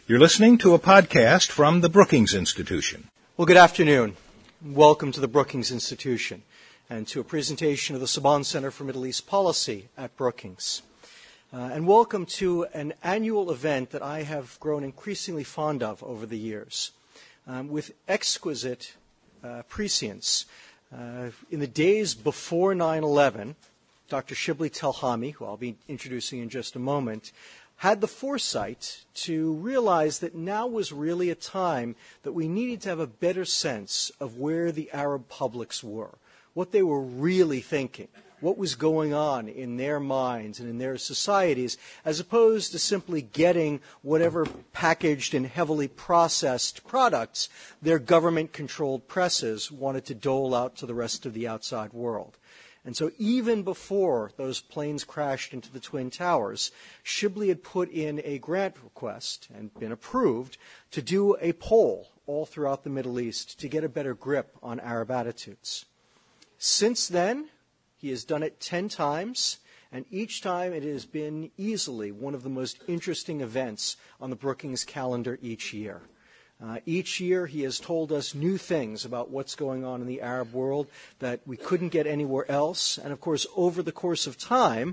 You're listening to a podcast from the Brookings Institution. Well, good afternoon. Welcome to the Brookings Institution and to a presentation of the Saban Center for Middle East Policy at Brookings. And welcome to an annual event that I have grown increasingly fond of over the years, with exquisite prescience. In the days before 9/11, Dr. Shibli Telhami, who I'll be introducing in just a moment, had the foresight to realize that now was really a time that we needed to have a better sense of where the Arab publics were, what they were really thinking, what was going on in their minds and in their societies, as opposed to simply getting whatever packaged and heavily processed products their government-controlled presses wanted to dole out to the rest of the outside world. And so even before those planes crashed into the Twin Towers, Shibli had put in a grant request and been approved to do a poll all throughout the Middle East to get a better grip on Arab attitudes. Since then, he has done it 10 times, and each time it has been easily one of the most interesting events on the Brookings calendar each year. Each year he has told us new things about what's going on in the Arab world that we couldn't get anywhere else. And of course, over the course of time,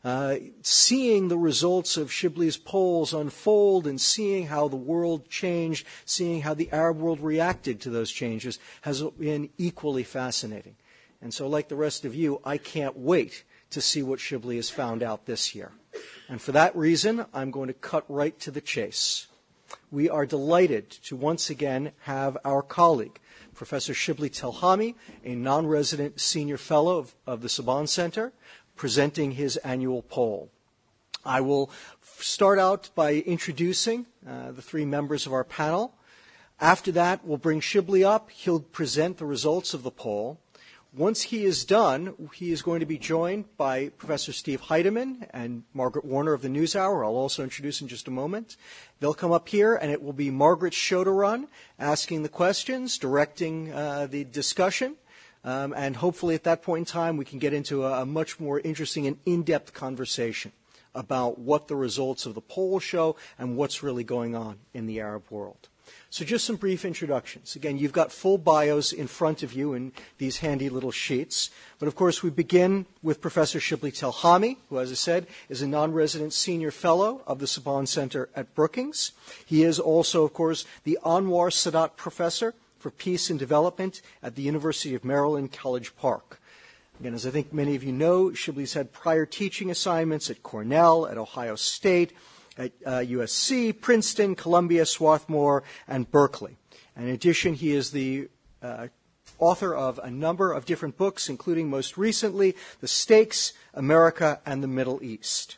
seeing the results of Shibli's polls unfold and seeing how the world changed, seeing how the Arab world reacted to those changes has been equally fascinating. And so like the rest of you, I can't wait to see what Shibli has found out this year. And for that reason, I'm going to cut right to the chase. We are delighted to once again have our colleague, Professor Shibli Telhami, a non-resident senior fellow of the Saban Center, presenting his annual poll. I will start out by introducing the three members of our panel. After that, we'll bring Shibli up. He'll present the results of the poll. Once he is done, he is going to be joined by Professor Steve Heidemann and Margaret Warner of the NewsHour. I'll also introduce in just a moment. They'll come up here, and it will be Margaret's show to run, asking the questions, directing the discussion, and hopefully at that point in time we can get into a much more interesting and in-depth conversation about what the results of the poll show and what's really going on in the Arab world. So just some brief introductions. Again, you've got full bios in front of you in these handy little sheets. But of course, we begin with Professor Shibli Telhami, who, as I said, is a non-resident senior fellow of the Saban Center at Brookings. He is also, of course, the Anwar Sadat Professor for Peace and Development at the University of Maryland, College Park. Again, as I think many of you know, Shibli's had prior teaching assignments at Cornell, at Ohio State, at USC, Princeton, Columbia, Swarthmore, and Berkeley. And in addition, he is the author of a number of different books, including most recently, The Stakes, America, and the Middle East.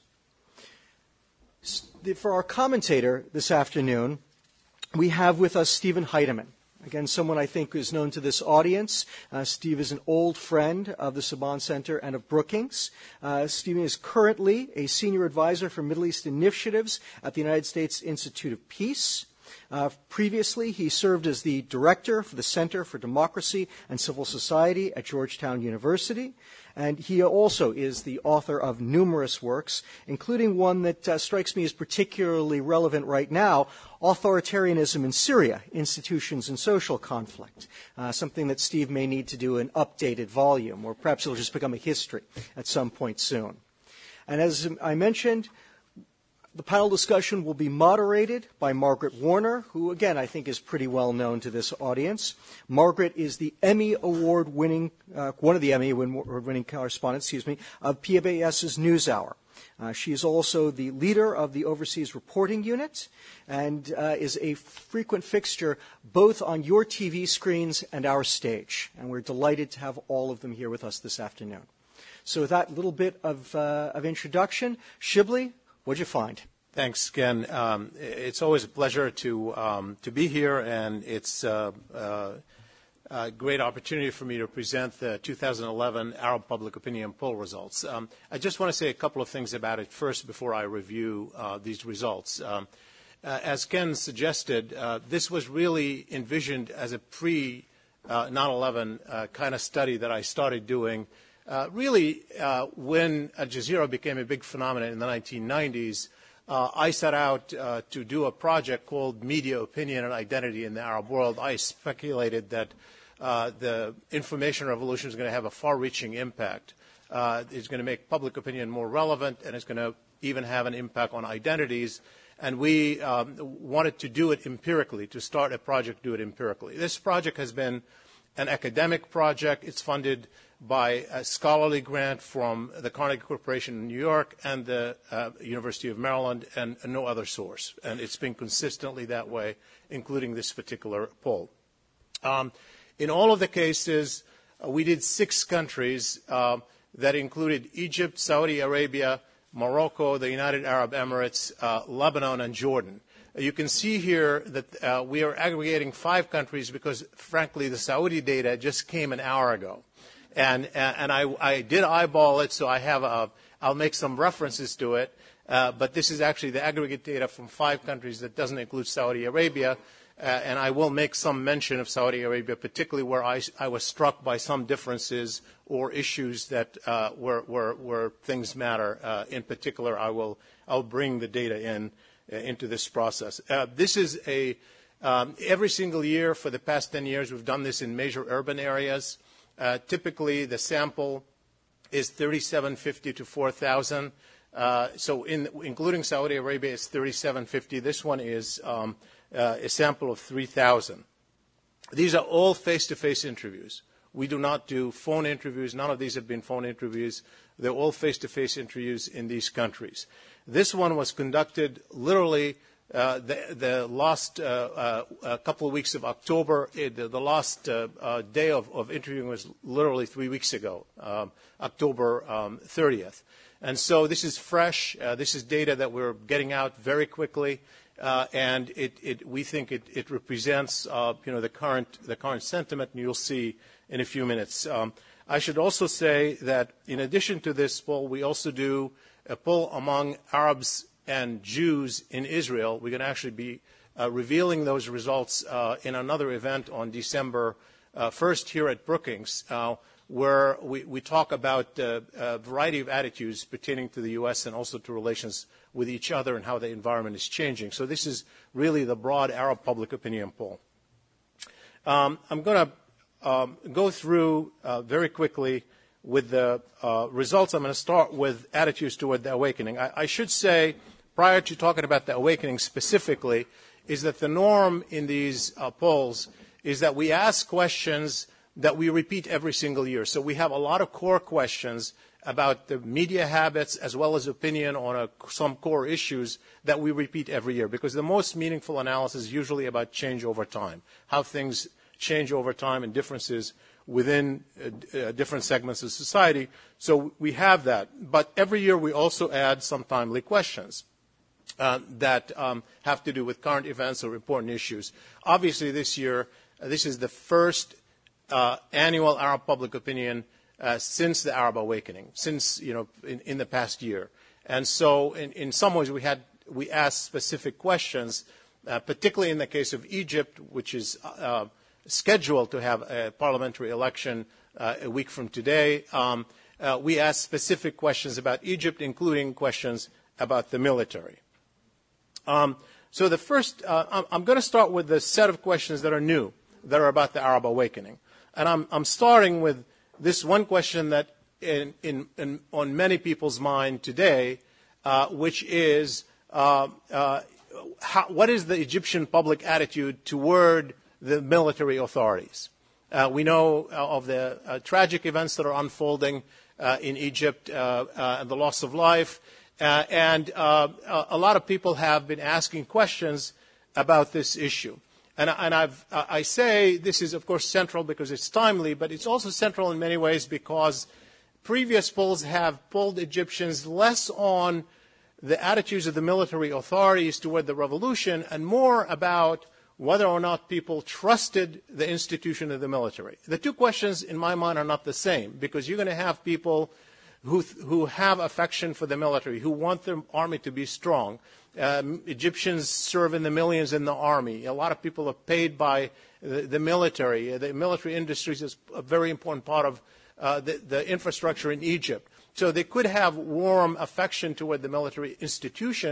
For our commentator this afternoon, we have with us Stephen Heidemann. Again, someone I think is known to this audience. Steve is an old friend of the Saban Center and of Brookings. Stephen is currently a senior advisor for Middle East initiatives at the United States Institute of Peace. Previously, he served as the director for the Center for Democracy and Civil Society at Georgetown University. And he also is the author of numerous works, including one that strikes me as particularly relevant right now, Authoritarianism in Syria, Institutions and Social Conflict, something that Steve may need to do an updated volume, or perhaps it'll just become a history at some point soon. And as I mentioned, the panel discussion will be moderated by Margaret Warner, who, again, I think is pretty well known to this audience. Margaret is the Emmy Award-winning, one of the Emmy Award-winning correspondents, of PBS's NewsHour. She is also the leader of the Overseas Reporting Unit and is a frequent fixture both on your TV screens and our stage. And we're delighted to have all of them here with us this afternoon. So with that little bit of introduction, Shibli, what'd you find? Thanks, Ken. It's always a pleasure to be here, and it's a great opportunity for me to present the 2011 Arab Public Opinion poll results. I just want to say a couple of things about it first before I review these results. As Ken suggested, this was really envisioned as a pre-9/11 kind of study that I started doing when Al Jazeera became a big phenomenon in the 1990s. I set out to do a project called Media Opinion and Identity in the Arab World. I speculated that the information revolution is going to have a far-reaching impact. It's going to make public opinion more relevant, and it's going to even have an impact on identities. And we wanted to do it empirically, to start a project, do it empirically. This project has been an academic project. It's funded by a scholarly grant from the Carnegie Corporation in New York and the University of Maryland, and no other source. And it's been consistently that way, including this particular poll. In all of the cases, we did 6 countries that included Egypt, Saudi Arabia, Morocco, the United Arab Emirates, Lebanon, and Jordan. You can see here that we are aggregating 5 countries because, frankly, the Saudi data just came an hour ago. And I did eyeball it, so I'll make some references to it. But this is actually the aggregate data from 5 countries that doesn't include Saudi Arabia. And I will make some mention of Saudi Arabia, particularly where I was struck by some differences or issues that where things matter. In particular, I'll bring the data into this process. This is every single year for the past 10 years, we've done this in major urban areas. Typically, the sample is 3,750 to 4,000. So including Saudi Arabia, it's 3,750. This one is a sample of 3,000. These are all face-to-face interviews. We do not do phone interviews. None of these have been phone interviews. They're all face-to-face interviews in these countries. This one was conducted literally the last couple of weeks of October. The last day of interviewing was literally 3 weeks ago, October 30th. And so this is fresh. This is data that we're getting out very quickly. And we think it represents the current sentiment, and you'll see in a few minutes. I should also say that in addition to this poll, we also do a poll among Arabs and Jews in Israel. We're going to actually be revealing those results in another event on December 1st here at Brookings, where we talk about a variety of attitudes pertaining to the U.S. and also to relations with each other and how the environment is changing. So this is really the broad Arab public opinion poll. I'm going to go through very quickly with the results. I'm going to start with attitudes toward the awakening. I should say, prior to talking about the awakening specifically, is that the norm in these polls is that we ask questions that we repeat every single year. So we have a lot of core questions about the media habits as well as opinion on some core issues that we repeat every year, because the most meaningful analysis is usually about change over time, how things change over time and differences within different segments of society. So we have that. But every year we also add some timely questions that have to do with current events or important issues. Obviously this year, this is the first annual Arab public opinion since the Arab awakening, since, in the past year. And so in some ways we asked specific questions, particularly in the case of Egypt, which is scheduled to have a parliamentary election a week from today. We asked specific questions about Egypt, including questions about the military. So the first, I'm going to start with the set of questions that are new, that are about the Arab awakening. And I'm starting with this one question that on many people's mind today, which is what is the Egyptian public attitude toward the military authorities? We know of the tragic events that are unfolding in Egypt and the loss of life. And a lot of people have been asking questions about this issue. And I say this is, of course, central because it's timely, but it's also central in many ways because previous polls have polled Egyptians less on the attitudes of the military authorities toward the revolution and more about whether or not people trusted the institution of the military. The two questions, in my mind, are not the same, because you're going to have people who have affection for the military, who want the army to be strong. Egyptians serve in the millions in the army. A lot of people are paid by the military. The military industry is a very important part of the infrastructure in Egypt. So they could have warm affection toward the military institution,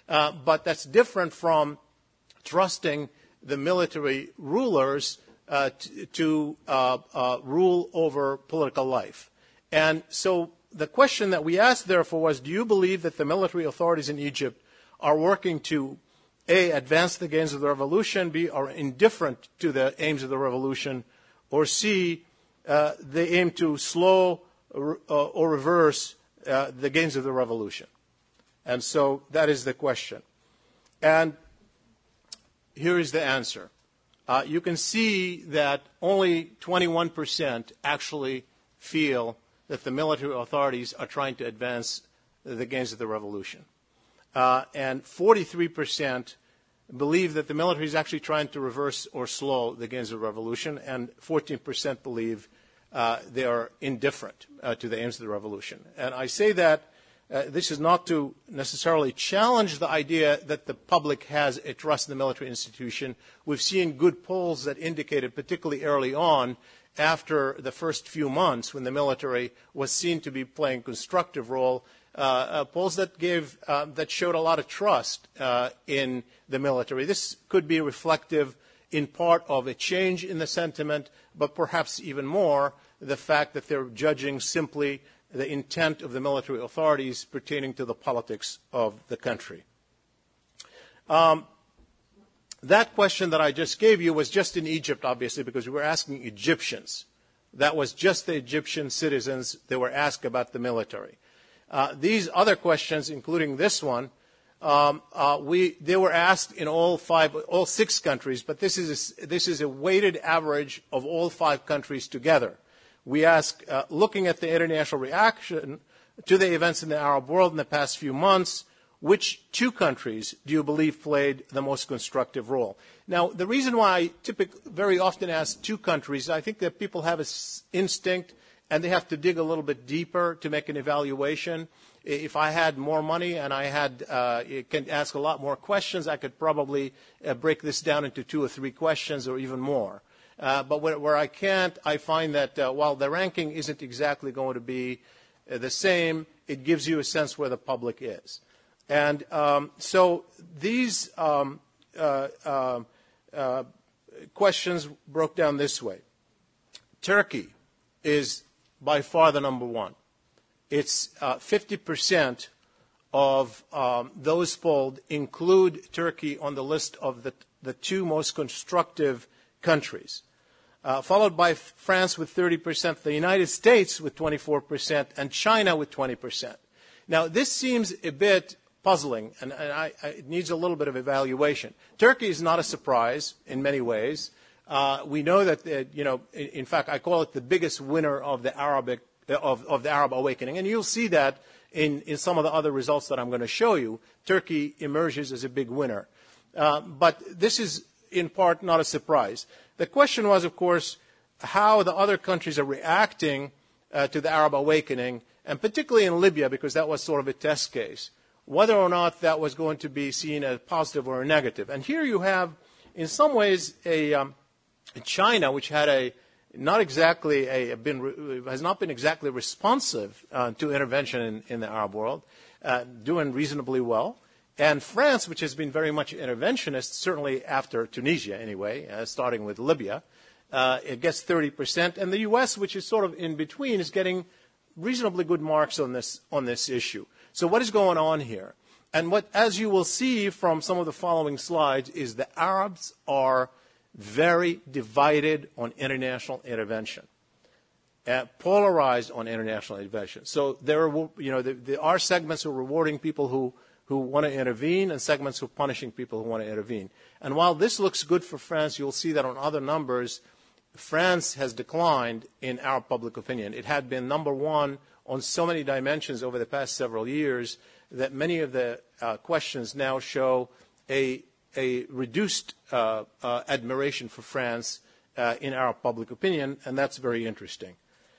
But that's different from trusting the military rulers to rule over political life. And so the question that we asked, therefore, was, do you believe that the military authorities in Egypt are working to, A, advance the gains of the revolution, B, are indifferent to the aims of the revolution, or C, they aim to slow or reverse the gains of the revolution? And so that is the question. And here is the answer. You can see that only 21% actually feel that the military authorities are trying to advance the gains of the revolution. And 43% believe that the military is actually trying to reverse or slow the gains of the revolution, and 14% believe they are indifferent to the aims of the revolution. And I say that this is not to necessarily challenge the idea that the public has a trust in the military institution. We've seen good polls that indicated, particularly early on, after the first few months when the military was seen to be playing a constructive role, polls that that showed a lot of trust in the military. This could be reflective in part of a change in the sentiment, but perhaps even more the fact that they're judging simply the intent of the military authorities pertaining to the politics of the country. That question that I just gave you was just in Egypt, obviously, because we were asking Egyptians. That was just the Egyptian citizens that were asked about the military. These other questions, including this one, they were asked in all 6 countries, but this is a weighted average of all 5 countries together. We ask, looking at the international reaction to the events in the Arab world in the past few months, which 2 countries do you believe played the most constructive role? Now, the reason why I very often ask 2 countries, I think that people have an instinct and they have to dig a little bit deeper to make an evaluation. If I had more money and I can ask a lot more questions, I could probably break this down into 2 or 3 questions or even more. But where I can't, I find that while the ranking isn't exactly going to be the same, it gives you a sense where the public is. And so these questions broke down this way. Turkey is by far the number one. It's 50% of those polled include Turkey on the list of the 2 most constructive countries, followed by France with 30%, the United States with 24%, and China with 20%. Now, this seems a bit puzzling, and it needs a little bit of evaluation. Turkey is not a surprise in many ways. We know that, in fact, I call it the biggest winner of the Arab awakening, and you'll see that in some of the other results that I'm going to show you. Turkey emerges as a big winner. But this is, in part, not a surprise. The question was, of course, how the other countries are reacting to the Arab awakening, and particularly in Libya, because that was sort of a test case, whether or not that was going to be seen as positive or a negative. And here you have, in some ways, China, which had has not been exactly responsive to intervention in the Arab world, doing reasonably well. And France, which has been very much interventionist, certainly after Tunisia anyway, starting with Libya, it gets 30%. And the U.S., which is sort of in between, is getting reasonably good marks on this issue. So what is going on here? And as you will see from some of the following slides, is the Arabs are very divided on international intervention, polarized on international intervention. So there are segments who are rewarding people who want to intervene, and segments who are punishing people who want to intervene. And while this looks good for France, you'll see that on other numbers, France has declined in Arab public opinion. It had been number one on so many dimensions over the past several years that many of the questions now show a reduced admiration for France in Arab public opinion, and that's very interesting.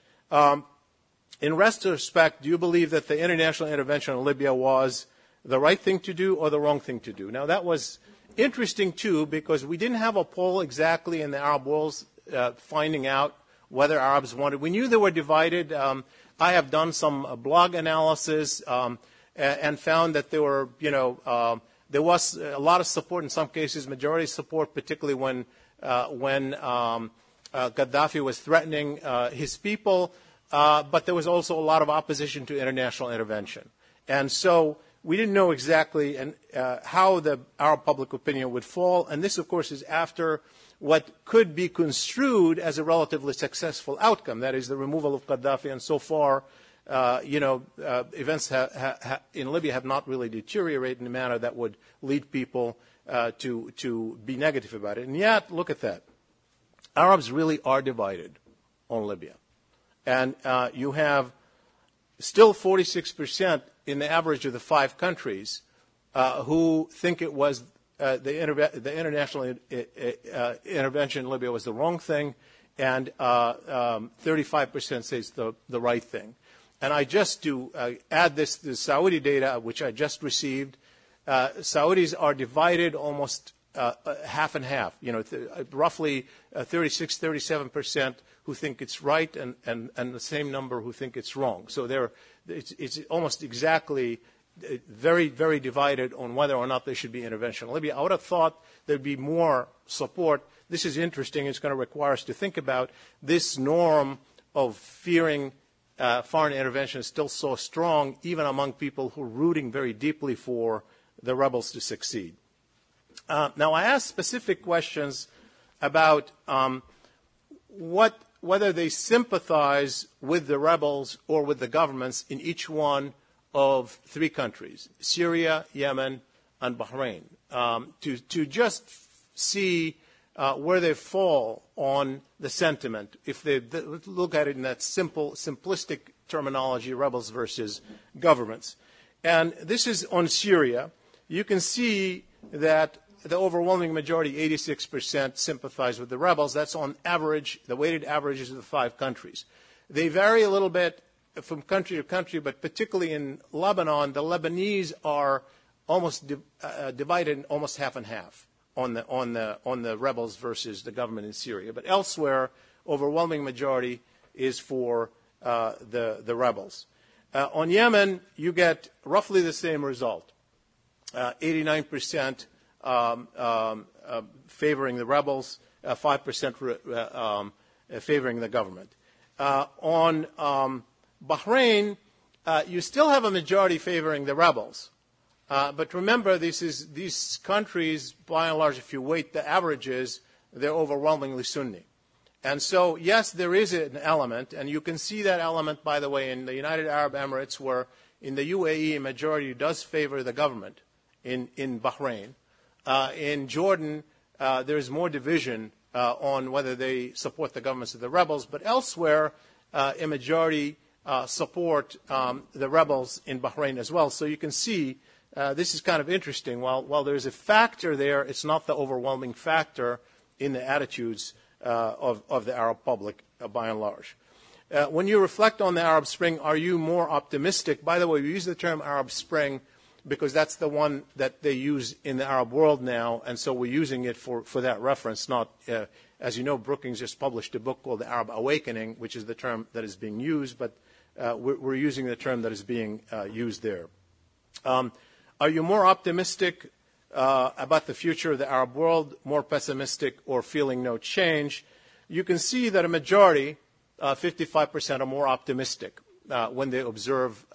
In retrospect, do you believe that the international intervention in Libya was the right thing to do or the wrong thing to do? Now, that was interesting, too, because we didn't have a poll exactly in the Arab world finding out whether Arabs wanted. We knew they were divided. I have done some blog analysis and found that there were, There was a lot of support, in some cases majority support, particularly when Gaddafi was threatening his people, but there was also a lot of opposition to international intervention. And so we didn't know exactly how the Arab public opinion would fall, and this, of course, is after what could be construed as a relatively successful outcome, that is the removal of Gaddafi, and so far, events in Libya have not really deteriorated in a manner that would lead people to be negative about it. And yet, look at that. Arabs really are divided on Libya. And you have still 46% in the average of the 5 countries who think it was the international intervention in Libya was the wrong thing, and 35% say it's the right thing. And I just to add the Saudi data, which I just received, Saudis are divided almost half and half. Roughly 36-37% who think it's right, and the same number who think it's wrong. So it's almost exactly very, very divided on whether or not there should be intervention in Libya. I would have thought there'd be more support. This is interesting. It's going to require us to think about this norm of fearing foreign intervention is still so strong, even among people who are rooting very deeply for the rebels to succeed. Now, I asked specific questions about whether they sympathize with the rebels or with the governments in each one of 3 countries, Syria, Yemen, and Bahrain, to just see where they fall on the sentiment, if they look at it in that simplistic terminology, rebels versus governments. And this is on Syria. You can see that the overwhelming majority, 86%, sympathize with the rebels. That's on average, the weighted averages of the 5 countries. They vary a little bit from country to country, but particularly in Lebanon, the Lebanese are almost divided in almost half and half on the rebels versus the government in Syria. But elsewhere, overwhelming majority is for the rebels. On Yemen, you get roughly the same result. 89% favoring the rebels, 5% favoring the government. On Bahrain, you still have a majority favoring the rebels. But remember, these countries, by and large, if you weight the averages, they're overwhelmingly Sunni. And so, yes, there is an element, and you can see that element, by the way, in the United Arab Emirates, where in the UAE, a majority does favor the government in Bahrain. In Jordan, there is more division on whether they support the governments of the rebels, but elsewhere, a majority support the rebels in Bahrain as well. So you can see this is kind of interesting. While there's a factor there, it's not the overwhelming factor in the attitudes of the Arab public by and large. When you reflect on the Arab Spring, are you more optimistic? By the way, we use the term Arab Spring because that's the one that they use in the Arab world now, and so we're using it for that reference. Not, as you know, Brookings just published a book called The Arab Awakening, which is the term that is being used, but we're using the term that is being used there. Are you more optimistic about the future of the Arab world, more pessimistic, or feeling no change? You can see that a majority, 55%, are more optimistic when they observe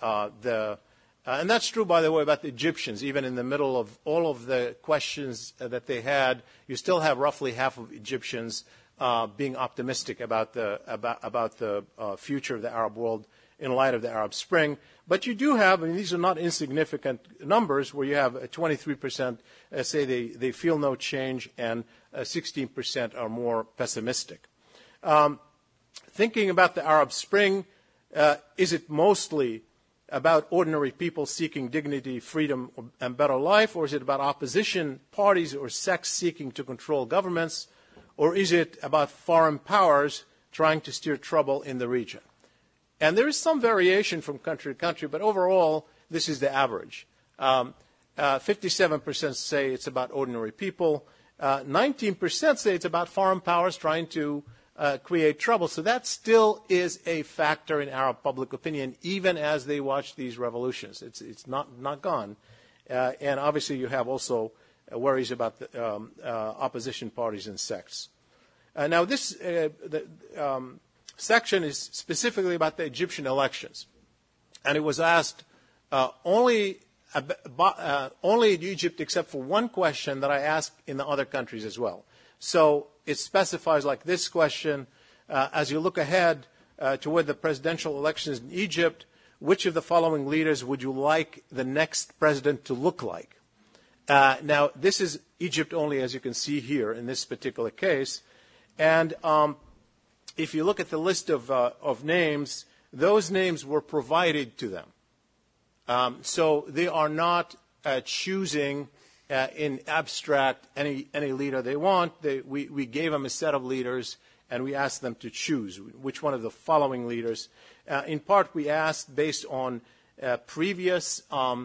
and that's true, by the way, about the Egyptians. Even in the middle of all of the questions that they had, you still have roughly half of Egyptians being optimistic about the future of the Arab world in light of the Arab Spring. But you do have, and these are not insignificant numbers, where you have 23% say they feel no change, and 16% are more pessimistic. Thinking about the Arab Spring, is it mostly about ordinary people seeking dignity, freedom, and better life, or is it about opposition parties or sects seeking to control governments, or is it about foreign powers trying to steer trouble in the region? And there is some variation from country to country, but overall, this is the average. 57% say it's about ordinary people. 19% say it's about foreign powers trying to create trouble. So that still is a factor in Arab public opinion, even as they watch these revolutions. It's not gone. And obviously you have also worries about the opposition parties and sects. Now this section is specifically about the Egyptian elections. And it was asked only in Egypt except for one question that I asked in the other countries as well. So it specifies like this question, as you look ahead toward the presidential elections in Egypt, which of the following leaders would you like the next president to look like? Now, this is Egypt only, as you can see here in this particular case. And if you look at the list of names, those names were provided to them. So they are not choosing in abstract any leader they want. We gave them a set of leaders, and we asked them to choose which one of the following leaders. In part, we asked based on previous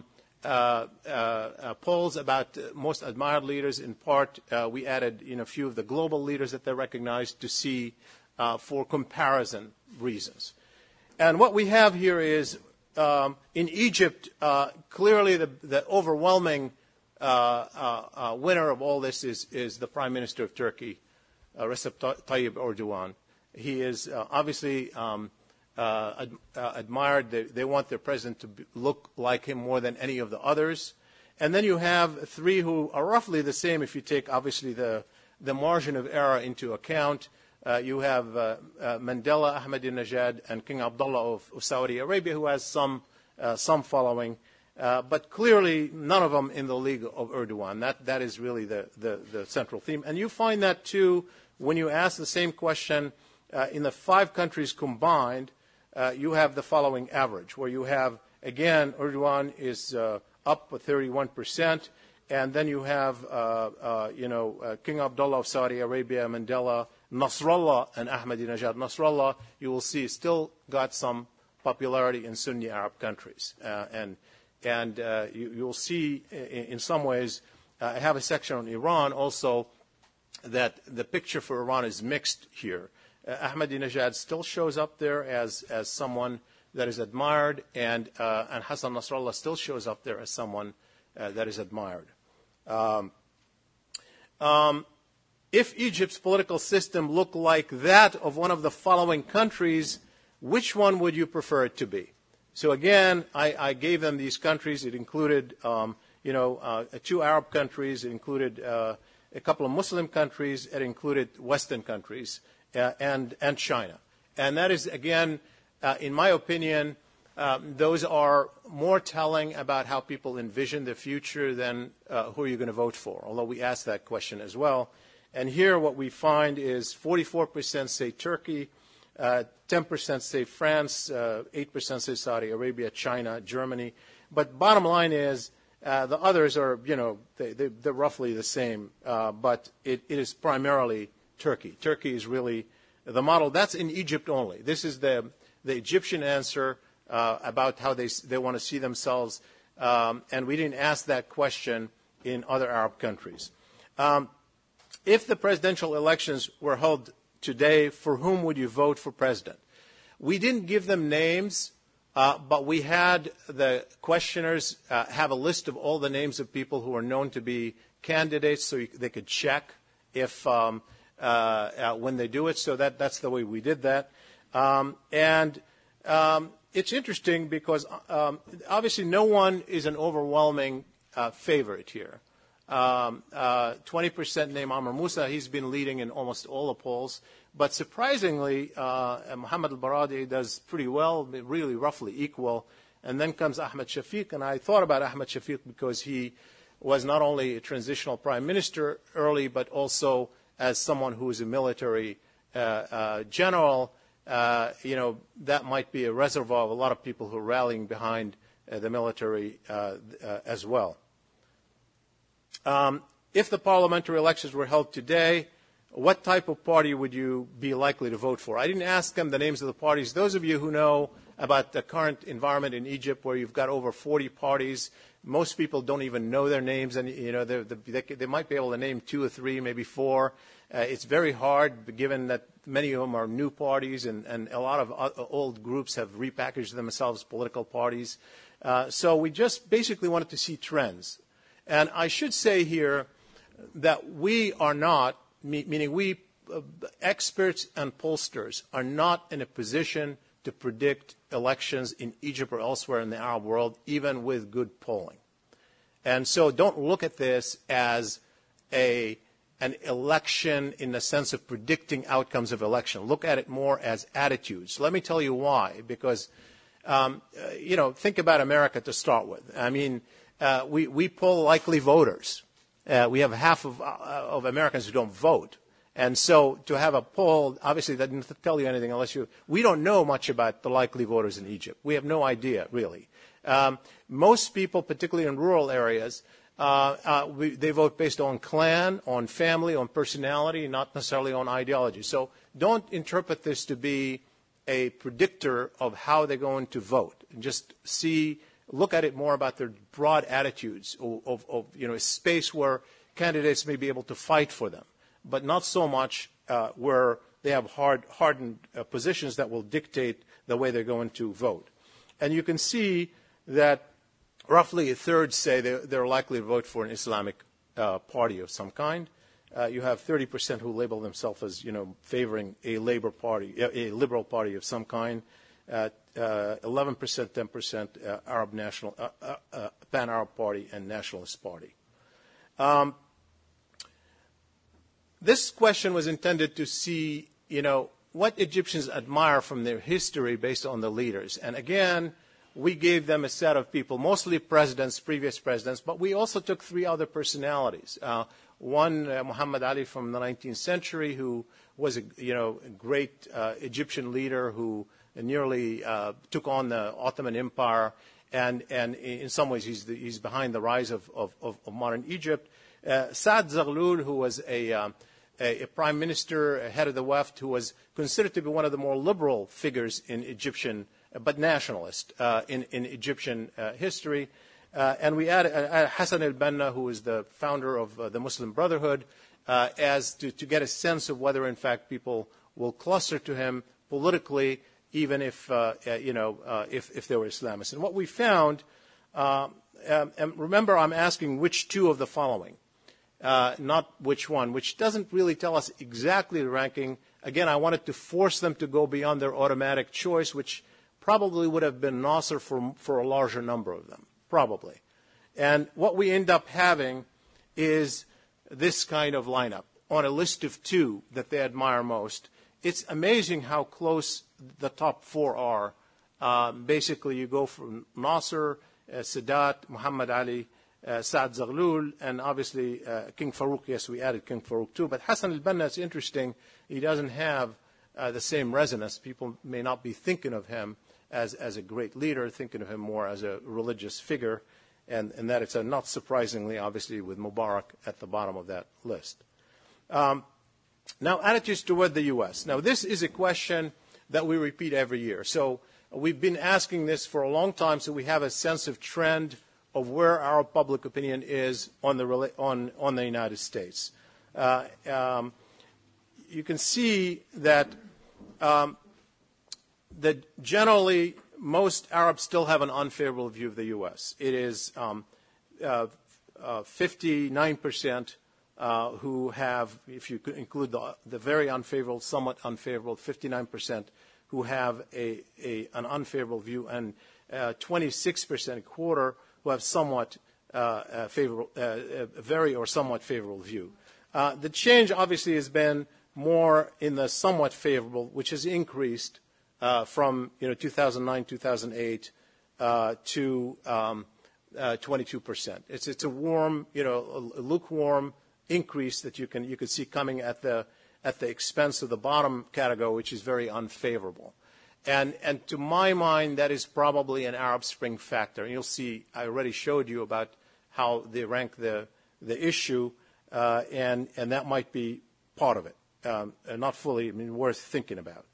polls about most admired leaders. In part, we added a few of the global leaders that they recognized to see for comparison reasons. And what we have here is, in Egypt, clearly the overwhelming winner of all this is the Prime Minister of Turkey, Recep Tayyip Erdogan. He is obviously admired. They want their president to look like him more than any of the others. And then you have three who are roughly the same if you take, obviously, the margin of error into account. You have Mandela, Ahmadinejad, and King Abdullah of Saudi Arabia, who has some following. But clearly, none of them in the league of Erdogan. That is really the central theme. And you find that, too, when you ask the same question in the 5 countries combined. You have the following average, where you have, again, Erdogan is up 31%, and then you have, King Abdullah of Saudi Arabia, Mandela, Nasrallah, and Ahmadinejad. Nasrallah, you will see, still got some popularity in Sunni Arab countries. And you'll see, in some ways, I have a section on Iran also, that the picture for Iran is mixed here. Ahmadinejad still shows up there as someone that is admired, and Hassan Nasrallah still shows up there as someone that is admired. If Egypt's political system looked like that of one of the following countries, which one would you prefer it to be? So again, I gave them these countries. It included, 2 Arab countries. It included a couple of Muslim countries. It included Western countries. And China. And that is, again, in my opinion, those are more telling about how people envision the future than who are you going to vote for, although we asked that question as well. And here what we find is 44% say Turkey, 10% say France, 8% say Saudi Arabia, China, Germany. But bottom line is the others are, they're roughly the same, but it is primarily Turkey. Turkey is really the model. That's in Egypt only. This is the Egyptian answer about how they want to see themselves, and we didn't ask that question in other Arab countries. If the presidential elections were held today, for whom would you vote for president? We didn't give them names, but we had the questioners have a list of all the names of people who are known to be candidates, so they could check if when they do it. So that's the way we did that. It's interesting because obviously no one is an overwhelming favorite here. 20% name Amr Moussa. He's been leading in almost all the polls. But surprisingly, Mohammed al-Baradi does pretty well, really roughly equal. And then comes Ahmed Shafiq. And I thought about Ahmed Shafiq because he was not only a transitional prime minister early, but also as someone who is a military general. That might be a reservoir of a lot of people who are rallying behind the military as well. If the parliamentary elections were held today, what type of party would you be likely to vote for? I didn't ask them the names of the parties. Those of you who know about the current environment in Egypt, where you've got over 40 parties, most people don't even know their names, and they might be able to name 2 or 3, maybe 4. It's very hard, given that many of them are new parties, and a lot of old groups have repackaged themselves political parties. So we just basically wanted to see trends. And I should say here that we are not, meaning we experts and pollsters are not in a position to predict elections in Egypt or elsewhere in the Arab world, even with good polling. And so don't look at this as an election in the sense of predicting outcomes of election. Look at it more as attitudes. Let me tell you why. Because, think about America to start with. I mean, we poll likely voters. We have half of Americans who don't vote. And so to have a poll, obviously that doesn't tell you anything unless we don't know much about the likely voters in Egypt. We have no idea, really. Most people, particularly in rural areas, they vote based on clan, on family, on personality, not necessarily on ideology. So don't interpret this to be a predictor of how they're going to vote. Just look at it more about their broad attitudes of a space where candidates may be able to fight for them, but not so much where they have hardened positions that will dictate the way they're going to vote. And you can see that roughly a third say they're likely to vote for an Islamic party of some kind. You have 30% who label themselves as, favoring a Labour party, a liberal party of some kind. 11%, 10% Arab national, pan-Arab party and nationalist party. This question was intended to see, what Egyptians admire from their history based on the leaders. And again, we gave them a set of people, mostly presidents, previous presidents, but we also took three other personalities. One, Muhammad Ali from the 19th century, who was a great Egyptian leader who nearly took on the Ottoman Empire, and in some ways he's behind the rise of modern Egypt. Saad Zaghloul, who was a prime minister, a head of the Wafd, who was considered to be one of the more liberal figures in Egyptian, but nationalist in Egyptian history. And we added Hassan al-Banna, who is the founder of the Muslim Brotherhood, as to get a sense of whether, in fact, people will cluster to him politically, even if they were Islamists. And what we found, and remember, I'm asking which two of the following, not which one, which doesn't really tell us exactly the ranking. Again, I wanted to force them to go beyond their automatic choice, which probably would have been Nasser for a larger number of them, probably. And what we end up having is this kind of lineup on a list of two that they admire most. It's amazing how close the top four are. Basically, you go from Nasser, Sadat, Muhammad Ali, Saad Zaghloul, and obviously King Farouk. Yes, we added King Farouk too. But Hassan al-Banna is interesting. He doesn't have the same resonance. People may not be thinking of him as a great leader, thinking of him more as a religious figure, and that it's not surprisingly, obviously, with Mubarak at the bottom of that list. Now, attitudes toward the U.S. Now, this is a question that we repeat every year. So we've been asking this for a long time, so we have a sense of trend of where our public opinion is on the United States. You can see that generally most Arabs still have an unfavorable view of the U.S. It is 59% who have, if you could include the very unfavorable, somewhat unfavorable, 59% who have an unfavorable view, and 26%, a quarter, who have somewhat favorable, very or somewhat favorable view. The change obviously has been more in the somewhat favorable, which has increased from 2009, 2008 to 22%. It's a warm, a lukewarm increase that you could see coming at the expense of the bottom category, which is very unfavorable. And to my mind, that is probably an Arab Spring factor. And you'll see, I already showed you about how they rank the issue, and that might be part of it. Not fully, worth thinking about.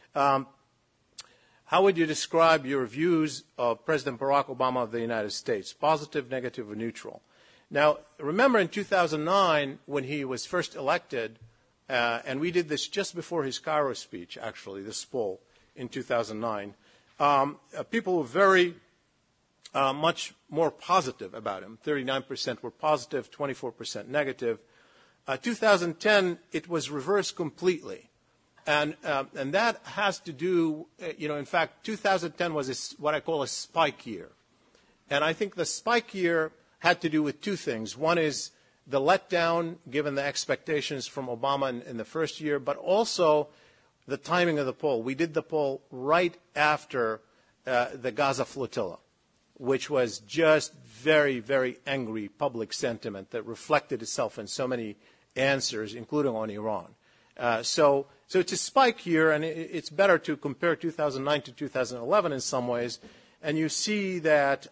How would you describe your views of President Barack Obama of the United States? Positive, negative, or neutral? Now, remember in 2009, when he was first elected, and we did this just before his Cairo speech, actually, this poll in 2009, people were very much more positive about him. 39% were positive, 24% negative. 2010, it was reversed completely. And that has to do, in fact, 2010 was what I call a spike year. And I think the spike year had to do with two things. One is the letdown, given the expectations from Obama in the first year, but also the timing of the poll. We did the poll right after the Gaza flotilla, which was just very, very angry public sentiment that reflected itself in so many answers, including on Iran. So it's a spike year, and it's better to compare 2009 to 2011 in some ways. And you see that,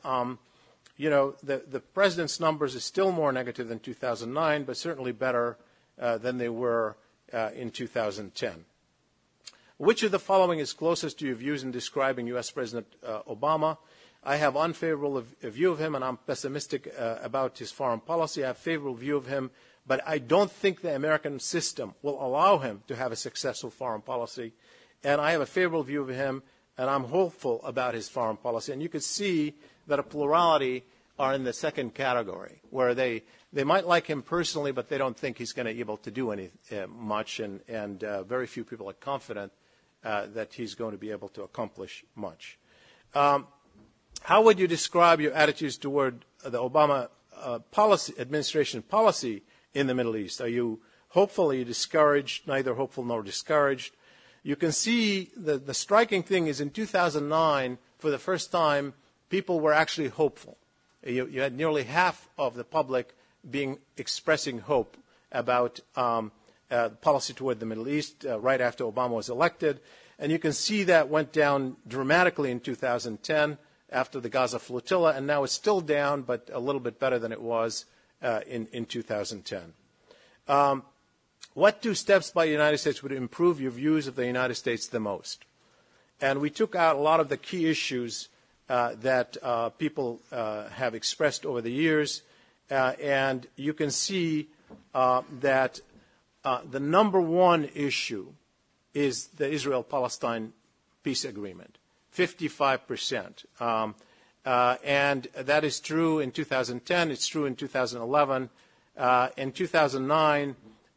the president's numbers are still more negative than 2009, but certainly better than they were in 2010. Which of the following is closest to your views in describing U.S. President Obama? I have unfavorable view of him, and I'm pessimistic about his foreign policy. I have favorable view of him, but I don't think the American system will allow him to have a successful foreign policy. And I have a favorable view of him, and I'm hopeful about his foreign policy. And you can see that a plurality are in the second category, where they might like him personally, but they don't think he's going to be able to do much, and very few people are confident that he's going to be able to accomplish much. How would you describe your attitudes toward the Obama administration policy in the Middle East? Are you hopeful? Are you discouraged? Neither hopeful nor discouraged. You can see the striking thing is in 2009, for the first time, people were actually hopeful. You had nearly half of the public expressing hope about policy toward the Middle East right after Obama was elected. And you can see that went down dramatically in 2010 after the Gaza flotilla, and now it's still down, but a little bit better than it was in 2010. What two steps by the United States would improve your views of the United States the most? And we took out a lot of the key issues that people have expressed over the years, and you can see that the number one issue is the Israel-Palestine peace agreement, 55%. And that is true in 2010. It's true in 2011. In 2009,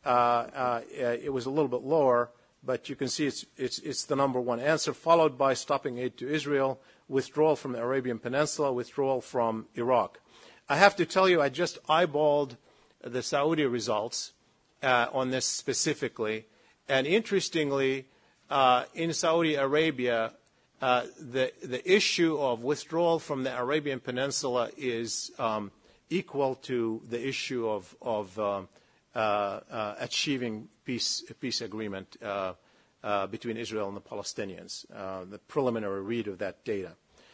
it was a little bit lower, but you can see it's the number one answer, followed by stopping aid to Israel, withdrawal from the Arabian Peninsula, withdrawal from Iraq. I have to tell you, I just eyeballed the Saudi results on this specifically, and interestingly, in Saudi Arabia, the issue of withdrawal from the Arabian Peninsula is equal to the issue of achieving peace agreement between Israel and the Palestinians, the preliminary read of that data.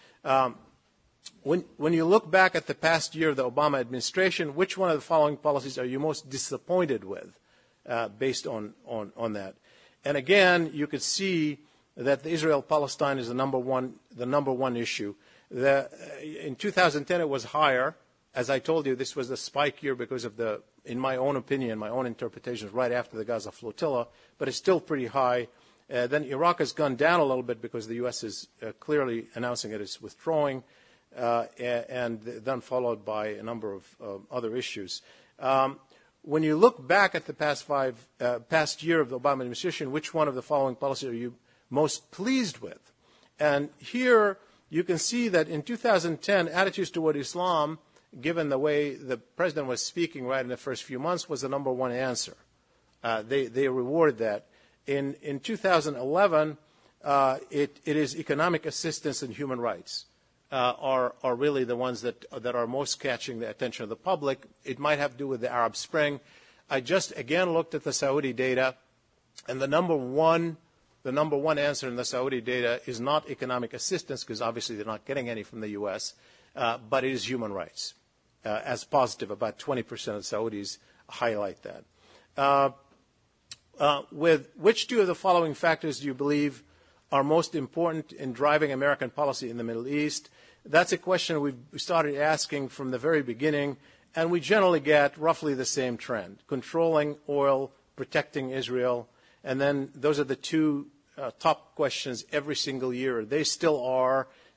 When you look back at the past year of the Obama administration, which one of the following policies are you most disappointed with based on that? And again, you could see that the Israel-Palestine is the number one issue. In 2010, it was higher. As I told you, this was the spike year because of in my own opinion, my own interpretations, right after the Gaza flotilla, but it's still pretty high. Then Iraq has gone down a little bit because the U.S. is clearly announcing it is withdrawing, and then followed by a number of other issues. When you look back at the past year of the Obama administration, which one of the following policies are you most pleased with? And here you can see that in 2010, attitudes toward Islam, given the way the president was speaking right in the first few months, was the number one answer. They rewarded that. In 2011, it is economic assistance and human rights are really the ones that are most catching the attention of the public. It might have to do with the Arab Spring. I just again looked at the Saudi data, and the number one answer in the Saudi data is not economic assistance, because obviously they're not getting any from the U.S., but it is human rights as positive. About 20% of Saudis highlight that. With which two of the following factors do you believe are most important in driving American policy in the Middle East? That's a question we started asking from the very beginning, and we generally get roughly the same trend: controlling oil, protecting Israel, and then those are the two top questions every single year. They still are.